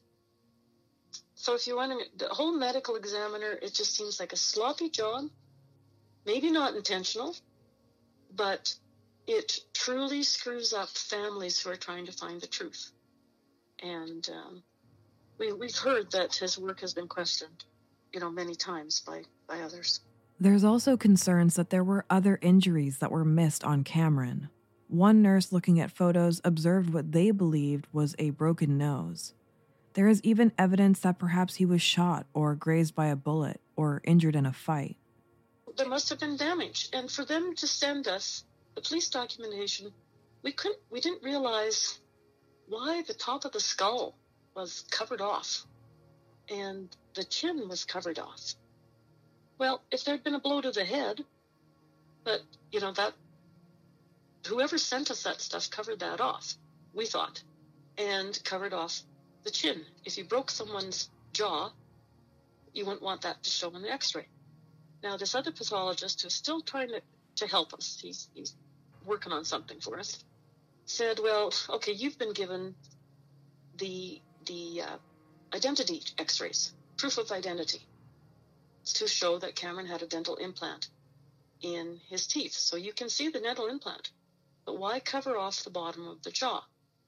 So if you're wondering, the whole medical examiner, it just seems like a sloppy job. Maybe not intentional, but it truly screws up families who are trying to find the truth. And um, we, we've heard that his work has been questioned, you know, many times by, by others. There's also concerns that there were other injuries that were missed on Cameron. One nurse looking at photos observed what they believed was a broken nose. There is even evidence that perhaps he was shot or grazed by a bullet or injured in a fight. There must have been damage. And for them to send us the police documentation, we couldn't, we didn't realize why the top of the skull was covered off and the chin was covered off. Well, if there'd been a blow to the head, but, you know, that, whoever sent us that stuff covered that off, we thought, and covered off the chin. If you broke someone's jaw, you wouldn't want that to show in the x-ray. Now, this other pathologist who's still trying to, to help us, he's, he's working on something for us, said, well, okay, you've been given the, the uh, identity x-rays, proof of identity, to show that Cameron had a dental implant in his teeth. So you can see the dental implant, but why cover off the bottom of the jaw?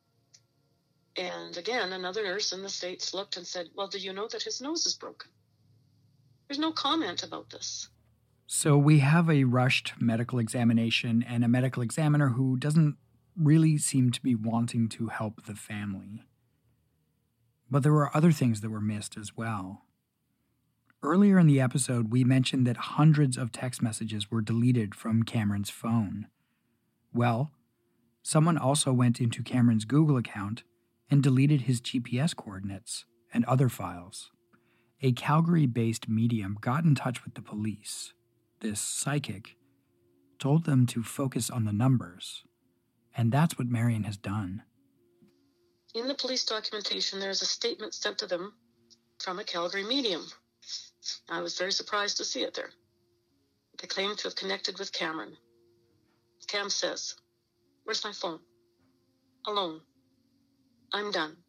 And again, another nurse in the States looked and said, well, do you know that his nose is broken? There's no comment about this. So we have a rushed medical examination and a medical examiner who doesn't really seem to be wanting to help the family. But there were other things that were missed as well. Earlier in the episode, we mentioned that hundreds of text messages were deleted from Cameron's phone. Well, someone also went into Cameron's Google account and deleted his G P S coordinates and other files. A Calgary-based medium got in touch with the police. This psychic told them to focus on the numbers, and that's what Marion has done. In the police documentation, there is a statement sent to them from a Calgary medium. I was very surprised to see it there. They claim to have connected with Cameron. Cam says, "Where's my phone? Alone. I'm done.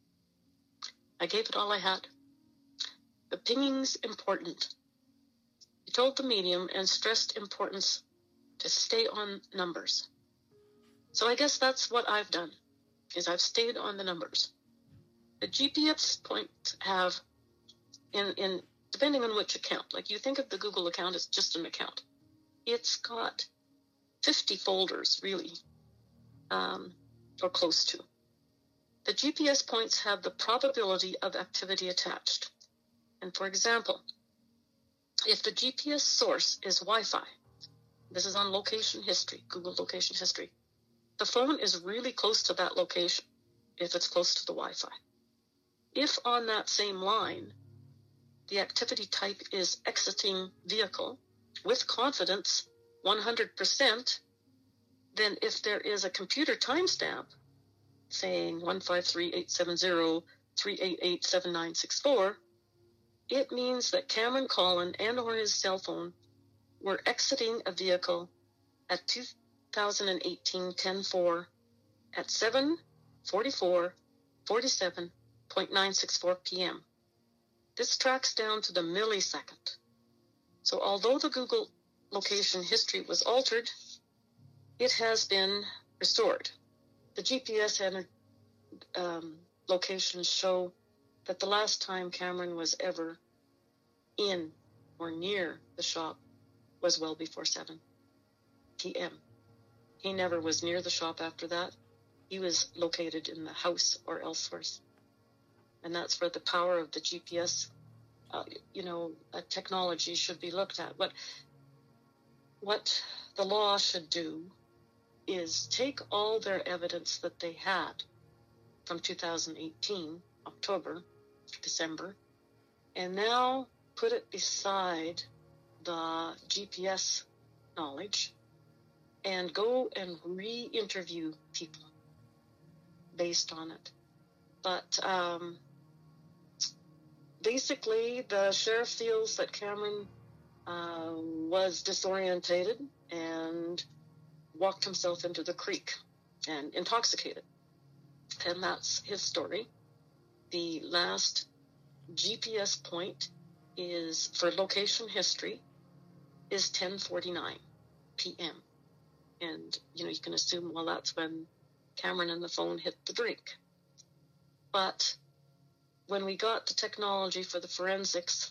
I gave it all I had. The pinging's important." He told the medium and stressed importance to stay on numbers. So I guess that's what I've done, is I've stayed on the numbers. The G P S points have, in, in depending on which account, like you think of the Google account as just an account. It's got fifty folders, really, um, or close to. The G P S points have the probability of activity attached. And for example, if the G P S source is Wi-Fi, this is on location history, Google location history, the phone is really close to that location if it's close to the Wi-Fi. If on that same line, the activity type is exiting vehicle with confidence, one hundred percent, then if there is a computer timestamp saying one five three eight seven zero three eight eight seven nine six four, it means that Cameron Collin and or his cell phone were exiting a vehicle at two thousand eighteen ten four at seven forty-four forty-seven point nine six four p.m. This tracks down to the millisecond. So although the Google location history was altered, it has been restored. The G P S and um, locations show that the last time Cameron was ever in or near the shop was well before seven p.m. He never was near the shop after that. He was located in the house or elsewhere. And that's where the power of the G P S, uh, you know, uh, technology should be looked at. What, what the law should do is take all their evidence that they had from two thousand eighteen, October, December, and now put it beside the G P S knowledge and go and re-interview people based on it. But um, basically, the sheriff feels that Cameron uh, was disorientated and walked himself into the creek and intoxicated. And that's his story. The last G P S point is, for location history, is ten forty-nine p.m. And, you know, you can assume, well, that's when Cameron and the phone hit the drink. But when we got the technology for the forensics,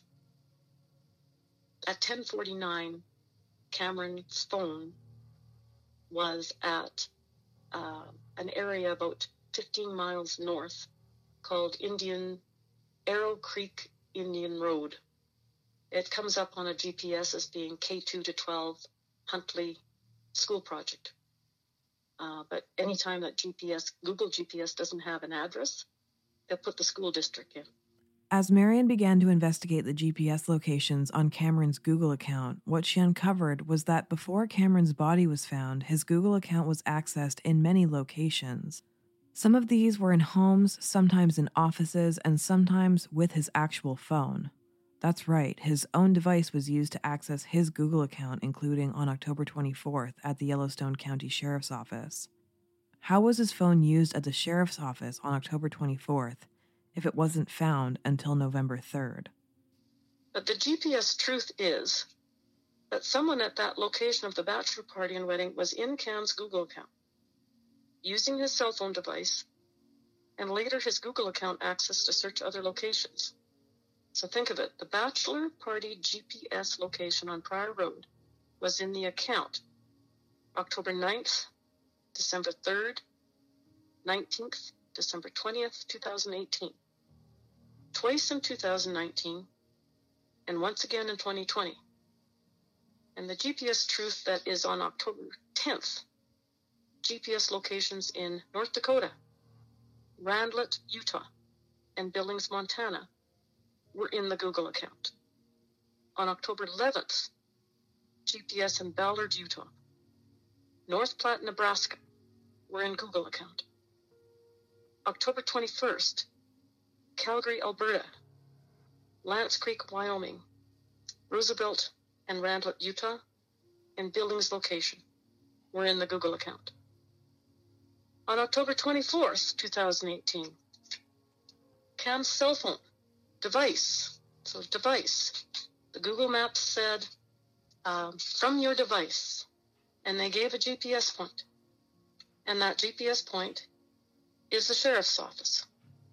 at ten forty-nine, Cameron's phone was at uh, an area about fifteen miles north called Indian Arrow Creek Indian Road. It comes up on a G P S as being K two to twelve Huntley School Project. Uh, but anytime that G P S, Google G P S doesn't have an address, they'll put the school district in. As Marion began to investigate the G P S locations on Cameron's Google account, what she uncovered was that before Cameron's body was found, his Google account was accessed in many locations. Some of these were in homes, sometimes in offices, and sometimes with his actual phone. That's right, his own device was used to access his Google account, including on October twenty-fourth at the Yellowstone County Sheriff's Office. How was his phone used at the Sheriff's Office on October twenty-fourth if it wasn't found until November third? But the G P S truth is that someone at that location of the bachelor party and wedding was in Cam's Google account, using his cell phone device, and later his Google account access to search other locations. So think of it, the bachelor party G P S location on Pryor Road was in the account October ninth, December third, nineteenth, December twentieth, two thousand eighteen. twice in two thousand nineteen, and once again in twenty twenty. And the G P S truth that is on October tenth, G P S locations in North Dakota, Randlett, Utah, and Billings, Montana were in the Google account. On October eleventh, G P S in Ballard, Utah, North Platte, Nebraska were in Google account. October twenty-first, Calgary, Alberta, Lance Creek, Wyoming, Roosevelt and Randlett, Utah, and Billings location were in the Google account. On October twenty-fourth, twenty eighteen, Cam's cell phone device, so device, the Google Maps said, um, from your device, and they gave a G P S point, and that G P S point is the sheriff's office,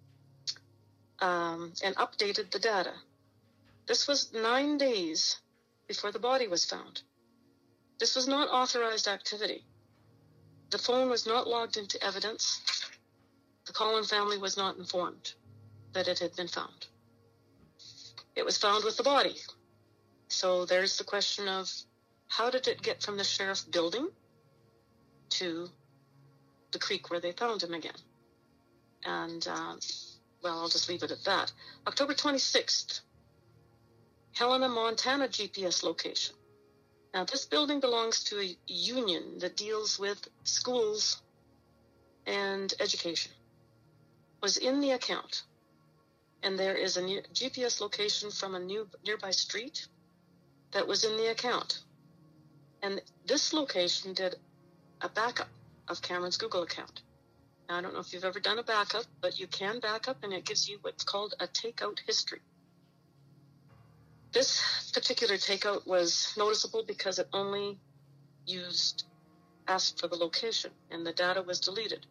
um, and updated the data. This was nine days before the body was found. This was not authorized activity. The phone was not logged into evidence. The Collin family was not informed that it had been found. It was found with the body. So there's the question of how did it get from the sheriff's building to the creek where they found him again? And, uh, well, I'll just leave it at that. October twenty-sixth, Helena, Montana G P S location. Now, this building belongs to a union that deals with schools and education. Was in the account. And there is a new G P S location from a new nearby street that was in the account. And this location did a backup of Cameron's Google account. Now, I don't know if you've ever done a backup, but you can back up, and it gives you what's called a takeout history. This particular takeout was noticeable because it only used, asked for the location, and the data was deleted.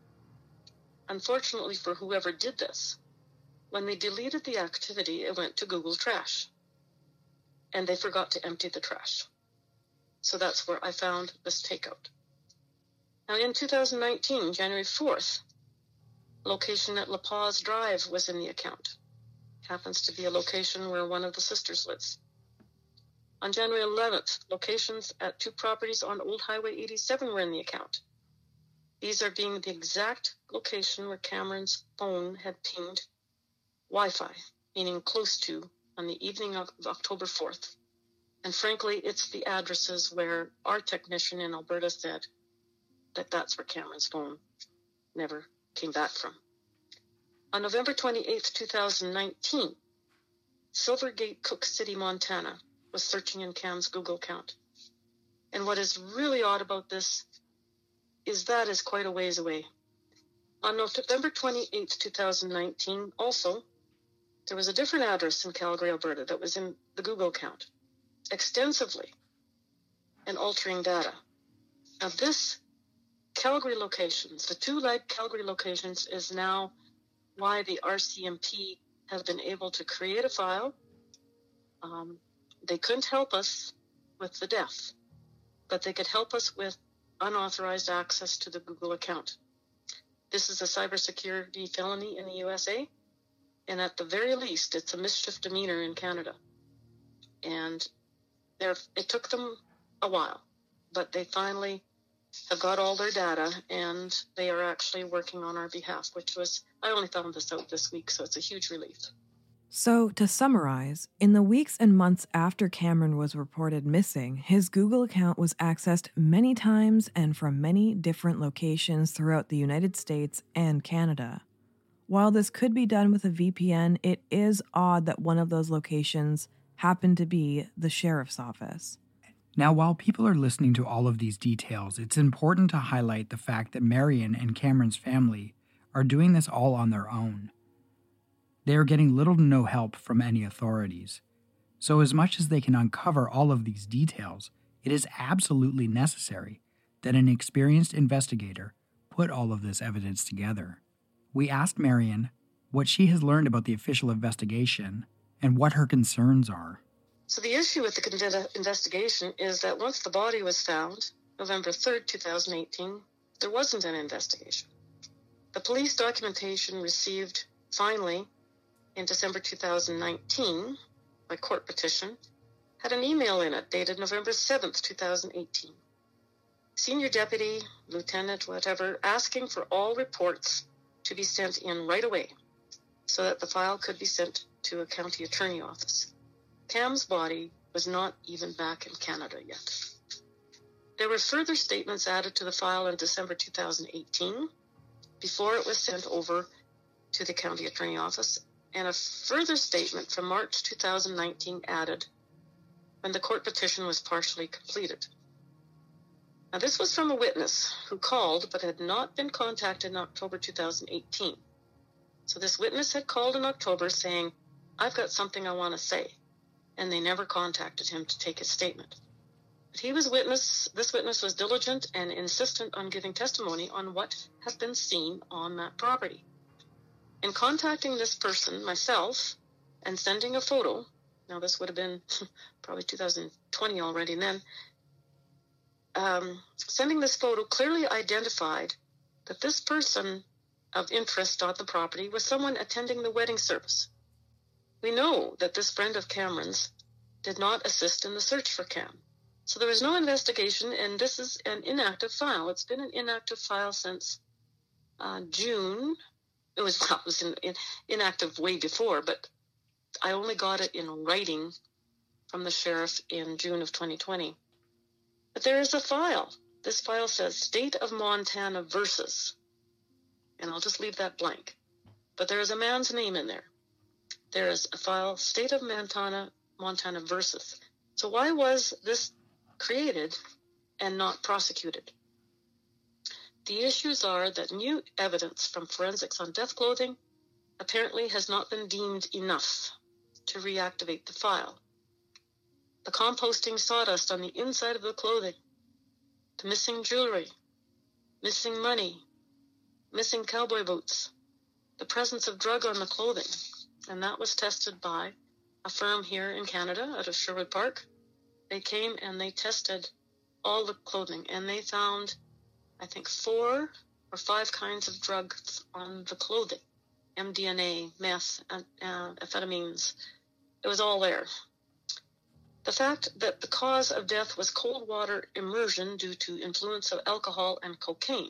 Unfortunately for whoever did this, when they deleted the activity, it went to Google Trash, and they forgot to empty the trash. So that's where I found this takeout. Now, in two thousand nineteen, January fourth, location at La Paz Drive was in the account. Happens to be a location where one of the sisters lives. On January eleventh, locations at two properties on Old Highway eighty-seven were in the account. These are being the exact location where Cameron's phone had pinged Wi-Fi, meaning close to, on the evening of October fourth. And frankly, it's the addresses where our technician in Alberta said that that's where Cameron's phone never came back from. On November twenty-eighth, twenty nineteen, Silvergate, Cook City, Montana, was searching in Cam's Google account. And what is really odd about this is that is quite a ways away. On November twenty-eighth, twenty nineteen, also, there was a different address in Calgary, Alberta that was in the Google account, extensively, and altering data. Now this Calgary locations, the two like Calgary locations, is now why the R C M P has been able to create a file. Um, they couldn't help us with the death, but they could help us with unauthorized access to the Google account. This is a cybersecurity felony in the U S A, and at the very least, it's a mischief demeanor in Canada. And there, it took them a while, but they finally have got all their data, and they are actually working on our behalf, which was, I only found this out this week, so it's a huge relief. So, to summarize, in the weeks and months after Cameron was reported missing, his Google account was accessed many times and from many different locations throughout the United States and Canada. While this could be done with a V P N, it is odd that one of those locations happened to be the sheriff's office. Now, while people are listening to all of these details, it's important to highlight the fact that Marion and Cameron's family are doing this all on their own. They are getting little to no help from any authorities. So as much as they can uncover all of these details, it is absolutely necessary that an experienced investigator put all of this evidence together. We asked Marion what she has learned about the official investigation and what her concerns are. So the issue with the investigation is that once the body was found, November third, twenty eighteen, there wasn't an investigation. The police documentation received, finally, in December two thousand nineteen, by court petition, had an email in it dated November seventh, two thousand eighteen. Senior deputy, lieutenant, whatever, asking for all reports to be sent in right away so that the file could be sent to a county attorney office. Cam's body was not even back in Canada yet. There were further statements added to the file in December two thousand eighteen before it was sent over to the county attorney office, and a further statement from March two thousand nineteen added when the court petition was partially completed. Now, this was from a witness who called but had not been contacted in October two thousand eighteen. So this witness had called in October saying, I've got something I want to say, and they never contacted him to take his statement. But he was witness, this witness was diligent and insistent on giving testimony on what had been seen on that property. In contacting this person, myself, and sending a photo, now this would have been probably two thousand twenty already then, um, sending this photo clearly identified that this person of interest on the property was someone attending the wedding service. We know that this friend of Cameron's did not assist in the search for Cam. So there was no investigation, and this is an inactive file. It's been an inactive file since uh, June. It was, well, it was in, in, inactive way before, but I only got it in writing from the sheriff in June of twenty twenty. But there is a file. This file says State of Montana versus, and I'll just leave that blank. But there is a man's name in there. There is a file, State of Montana, Montana versus. So why was this created and not prosecuted? The issues are that new evidence from forensics on death clothing apparently has not been deemed enough to reactivate the file. The composting sawdust on the inside of the clothing, the missing jewelry, missing money, missing cowboy boots, the presence of drug on the clothing, and that was tested by a firm here in Canada out of Sherwood Park. They came and they tested all the clothing, and they found, I think, four or five kinds of drugs on the clothing. M D M A, meth, uh, amphetamines. It was all there. The fact that the cause of death was cold water immersion due to influence of alcohol and cocaine.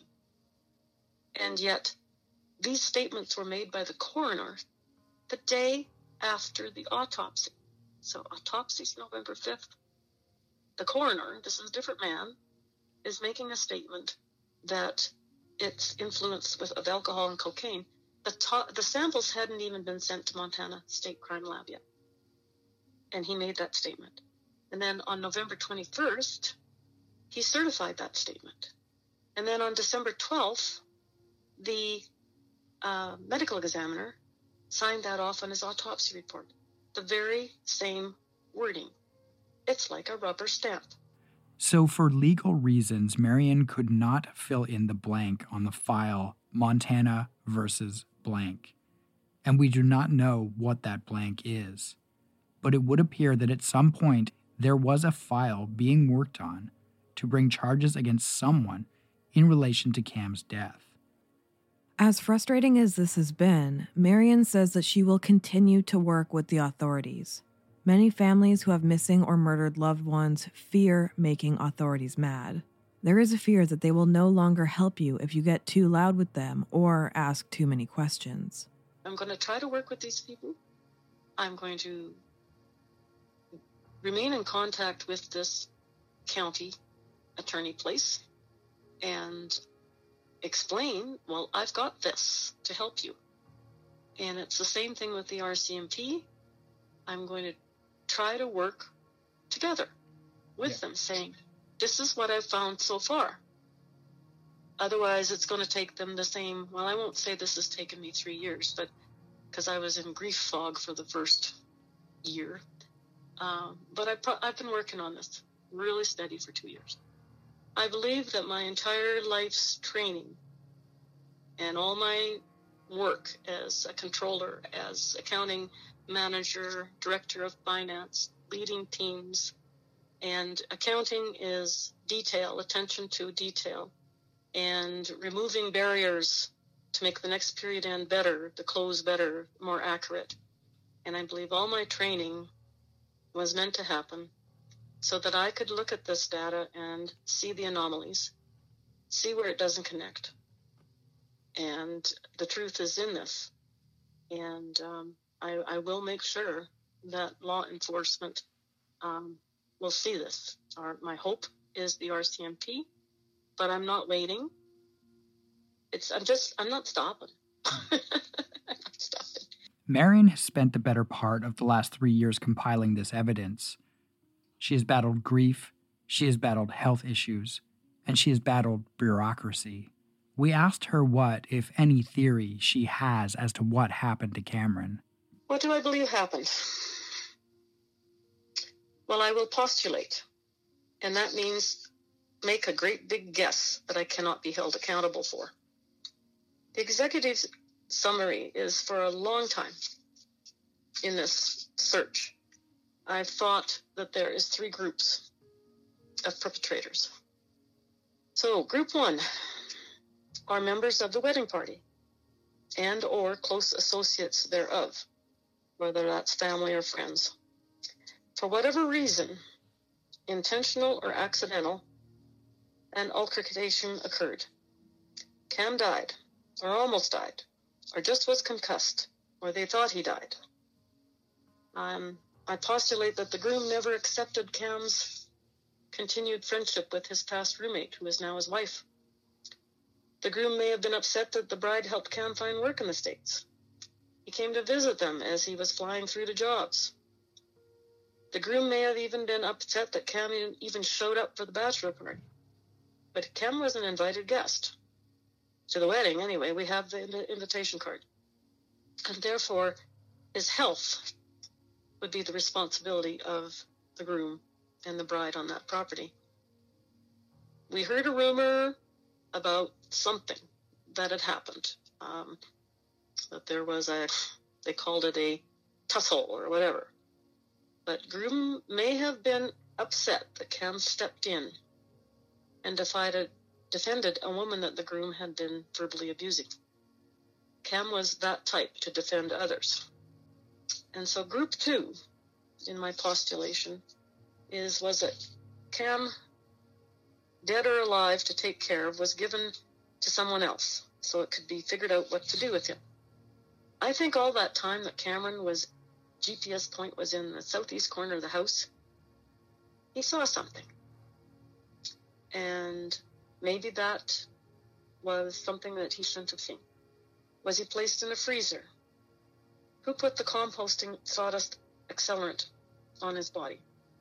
And yet, these statements were made by the coroner the day after the autopsy. So autopsy's November fifth. The coroner, this is a different man, is making a statement that it's influence with, of alcohol and cocaine. The, to- the samples hadn't even been sent to Montana State Crime Lab yet. And he made that statement. And then on November twenty-first, he certified that statement. And then on December twelfth, the uh, medical examiner signed that off on his autopsy report. The very same wording. It's like a rubber stamp. So for legal reasons, Marion could not fill in the blank on the file Montana versus blank. And we do not know what that blank is. But it would appear that at some point there was a file being worked on to bring charges against someone in relation to Cam's death. As frustrating as this has been, Marion says that she will continue to work with the authorities. Many families who have missing or murdered loved ones fear making authorities mad. There is a fear that they will no longer help you if you get too loud with them or ask too many questions. I'm going to try to work with these people. I'm going to remain in contact with this county attorney place and explain, well, I've got this to help you. And it's the same thing with the R C M P. I'm going to try to work together with yeah. them, saying, this is what I've found so far. Otherwise, it's going to take them the same, well, I won't say this has taken me three years, but because I was in grief fog for the first year. Um, but I pro- I've been working on this really steady for two years. I believe that my entire life's training and all my work as a controller, as accounting manager, director of finance, leading teams, and accounting is detail, attention to detail, and removing barriers to make the next period end better, the close better, more accurate, And I believe all my training was meant to happen so that I could look at this data and see the anomalies, see where it doesn't connect. And the truth is in this. And um, I, I will make sure that law enforcement um, will see this. Our, my hope is the R C M P, but I'm not waiting. It's I'm just I'm not stopping. I'm not stopping. Marion has spent the better part of the last three years compiling this evidence. She has battled grief, she has battled health issues, and she has battled bureaucracy. We asked her what, if any, theory she has as to what happened to Cameron. What do I believe happened? Well, I will postulate, and that means make a great big guess that I cannot be held accountable for. The executive summary is for a long time in this search. I've thought that there is three groups of perpetrators. So, group one are members of the wedding party and or close associates thereof, whether that's family or friends. For whatever reason, intentional or accidental, an altercation occurred. Cam died, or almost died, or just was concussed, or they thought he died. Um, I postulate that the groom never accepted Cam's continued friendship with his past roommate, who is now his wife. The groom may have been upset that the bride helped Cam find work in the States. He came to visit them as he was flying through to jobs. The groom may have even been upset that Cam even showed up for the bachelor party. But Cam was an invited guest. To the wedding, anyway, we have the invitation card. And therefore, his health would be the responsibility of the groom and the bride on that property. We heard a rumor about something that had happened. Um, that there was a, they called it a tussle or whatever. But groom may have been upset that Cam stepped in and defied, defended a woman that the groom had been verbally abusing. Cam was that type to defend others. And so group two, in my postulation, is was that Cam, dead or alive to take care of, was given to someone else so it could be figured out what to do with him. I think all that time that Cameron was, G P S point was in the southeast corner of the house, he saw something. And maybe that was something that he shouldn't have seen. Was he placed in a freezer? Who put the composting sawdust accelerant on his body?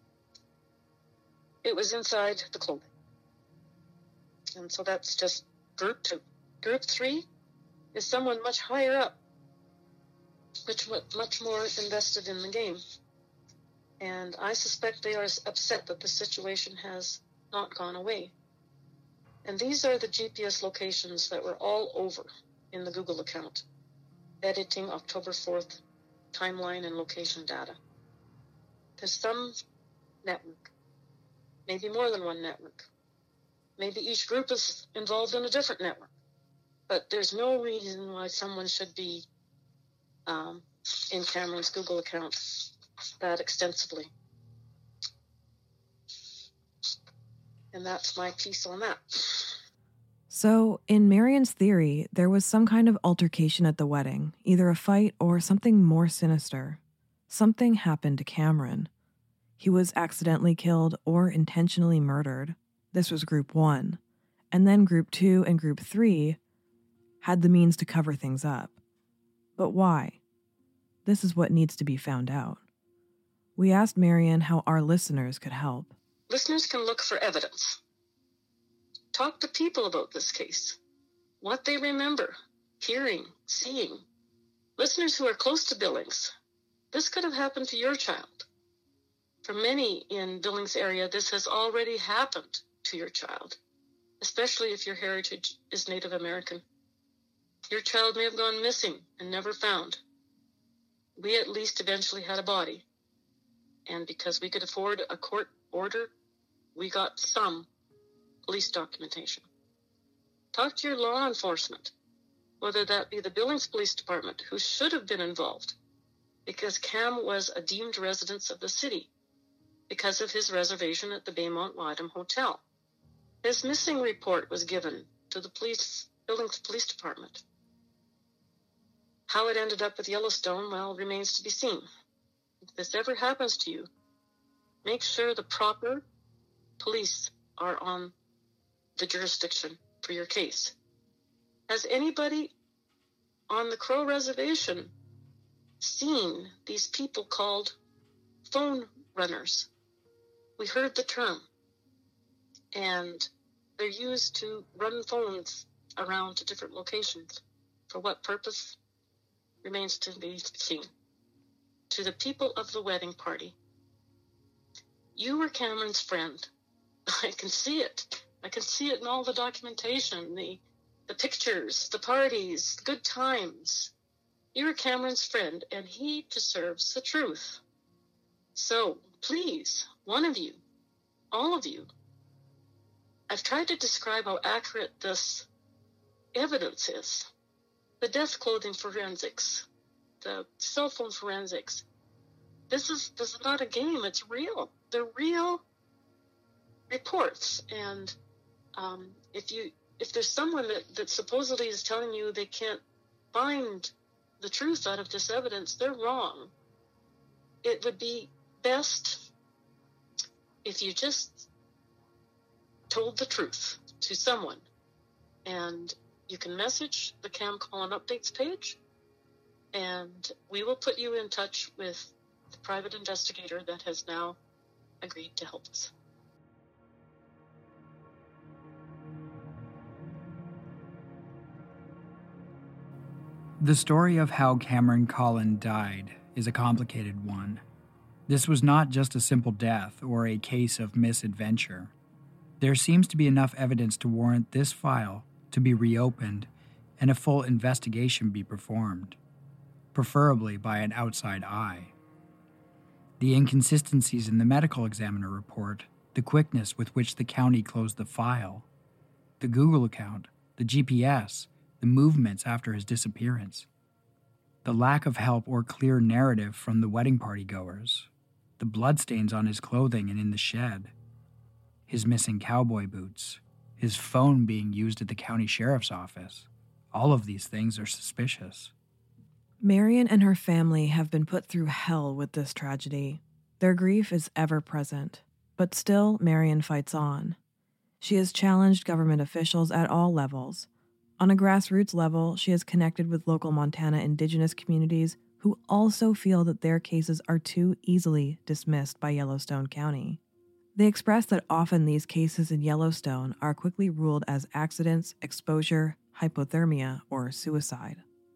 It was inside the clothing. And so that's just group two. Group three is someone much higher up, much, much more invested in the game. And I suspect they are upset that the situation has not gone away. And these are the G P S locations that were all over in the Google account, editing October fourth timeline and location data. There's some network, maybe more than one network. Maybe each group is involved in a different network. But there's no reason why someone should be um, in Cameron's Google account that extensively. And that's my piece on that. So, in Marion's theory, there was some kind of altercation at the wedding, either a fight or something more sinister. Something happened to Cameron. He was accidentally killed or intentionally murdered. This was group one. And then group two and group three had the means to cover things up. But why? This is what needs to be found out. We asked Marion how our listeners could help. Listeners can look for evidence. Talk to people about this case, what they remember, hearing, seeing. Listeners who are close to Billings, this could have happened to your child. For many in Billings area, this has already happened to your child, especially if your heritage is Native American. Your child may have gone missing and never found. We at least eventually had a body. And because we could afford a court order, we got some police documentation. Talk to your law enforcement, whether that be the Billings Police Department, who should have been involved, because Cam was a deemed resident of the city because of his reservation at the Baymont Wadham Hotel. His missing report was given to the police, Billings Police Department. How it ended up with Yellowstone, well, remains to be seen. If this ever happens to you, make sure the proper police are on the jurisdiction for your case. Has anybody on the Crow Reservation seen these people called phone runners? We heard the term, and they're used to run phones around to different locations. For what purpose remains to be seen. To the people of the wedding party, you were Cameron's friend. I can see it. I can see it in all the documentation, the the pictures, the parties, the good times. You were Cameron's friend, and he deserves the truth. So, please, one of you, all of you, I've tried to describe how accurate this evidence is. The death clothing forensics, the cell phone forensics. This is this is not a game. It's real. They're real reports. And um, if you if there's someone that, that supposedly is telling you they can't find the truth out of this evidence, they're wrong. It would be best if you just told the truth to someone. And you can message the Cam Collin Updates page, and we will put you in touch with the private investigator that has now agreed to help us. The story of how Cameron Collin died is a complicated one. This was not just a simple death or a case of misadventure. There seems to be enough evidence to warrant this file to be reopened and a full investigation be performed, preferably by an outside eye. The inconsistencies in the medical examiner report, the quickness with which the county closed the file, the Google account, the G P S, the movements after his disappearance, the lack of help or clear narrative from the wedding party goers, the bloodstains on his clothing and in the shed, his missing cowboy boots, his phone being used at the county sheriff's office. All of these things are suspicious. Marion and her family have been put through hell with this tragedy. Their grief is ever present, but still Marion fights on. She has challenged government officials at all levels. On a grassroots level, she has connected with local Montana Indigenous communities who also feel that their cases are too easily dismissed by Yellowstone County. They express that often these cases in Yellowstone are quickly ruled as accidents, exposure, hypothermia, or suicide.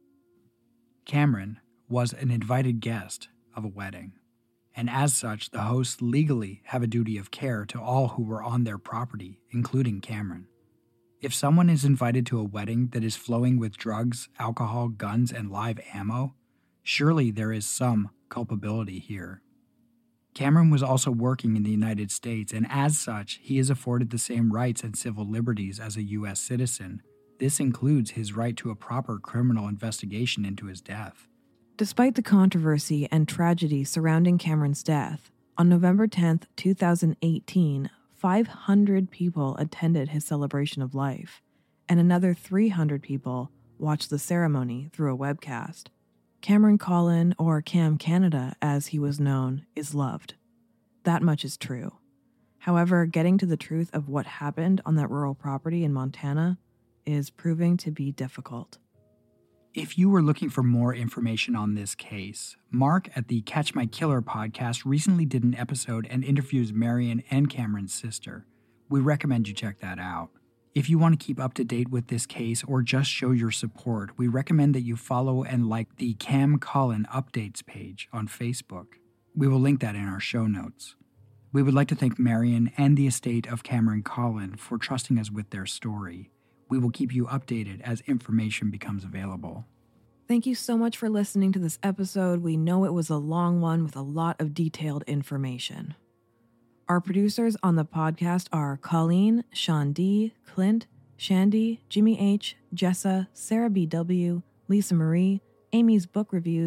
Cameron was an invited guest of a wedding, and as such, the hosts legally have a duty of care to all who were on their property, including Cameron. If someone is invited to a wedding that is flowing with drugs, alcohol, guns, and live ammo, surely there is some culpability here. Cameron was also working in the United States, and as such, he is afforded the same rights and civil liberties as a U S citizen. This includes his right to a proper criminal investigation into his death. Despite the controversy and tragedy surrounding Cameron's death, on November tenth, twenty eighteen, five hundred people attended his celebration of life, and another three hundred people watched the ceremony through a webcast. Cameron Collin, or Cam Canada as he was known, is loved. That much is true. However, getting to the truth of what happened on that rural property in Montana is proving to be difficult. If you were looking for more information on this case, Mark at the Catch My Killer podcast recently did an episode and interviews Marion and Cameron's sister. We recommend you check that out. If you want to keep up to date with this case or just show your support, we recommend that you follow and like the Cam Collin Updates page on Facebook. We will link that in our show notes. We would like to thank Marion and the estate of Cameron Collin for trusting us with their story. We will keep you updated as information becomes available. Thank you so much for listening to this episode. We know it was a long one with a lot of detailed information. Our producers on the podcast are Colleen, Sean D., Clint, Shandy, Jimmy H., Jessa, Sarah B W, Lisa Marie, Amy's Book Reviews,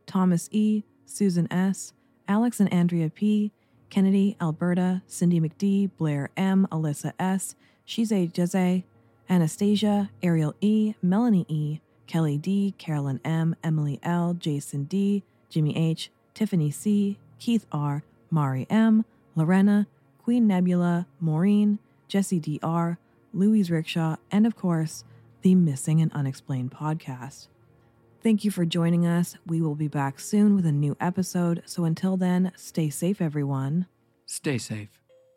Thomas E., Susan S., Alex and Andrea P., Kennedy, Alberta, Cindy McD., Blair M., Alyssa S., Shize Jeze, Anastasia, Ariel E., Melanie E., Kelly D., Carolyn M., Emily L., Jason D., Jimmy H., Tiffany C., Keith R., Mari M., Lorena, Queen Nebula, Maureen, Jesse D R, Louise Rickshaw, and of course, the Missing and Unexplained podcast. Thank you for joining us. We will be back soon with a new episode, so until then, stay safe, everyone. Stay safe.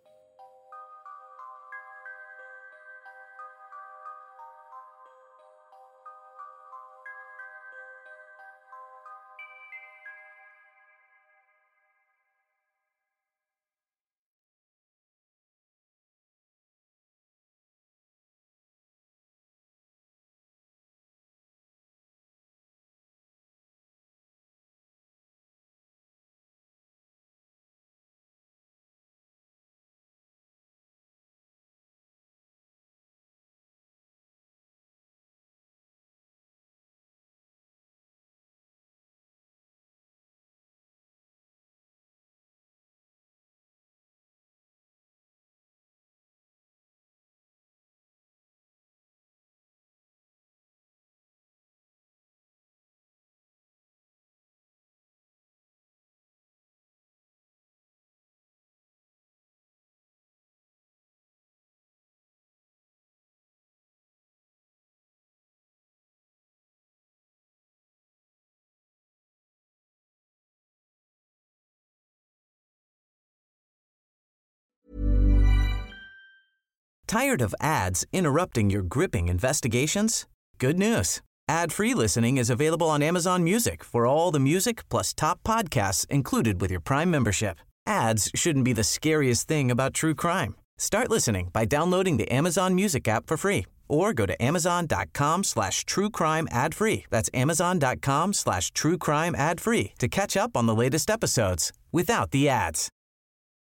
Tired of ads interrupting your gripping investigations? Good news. Ad-free listening is available on Amazon Music for all the music plus top podcasts included with your Prime membership. Ads shouldn't be the scariest thing about true crime. Start listening by downloading the Amazon Music app for free or go to amazon.com slash true crime ad free. That's amazon.com slash true crime ad free to catch up on the latest episodes without the ads.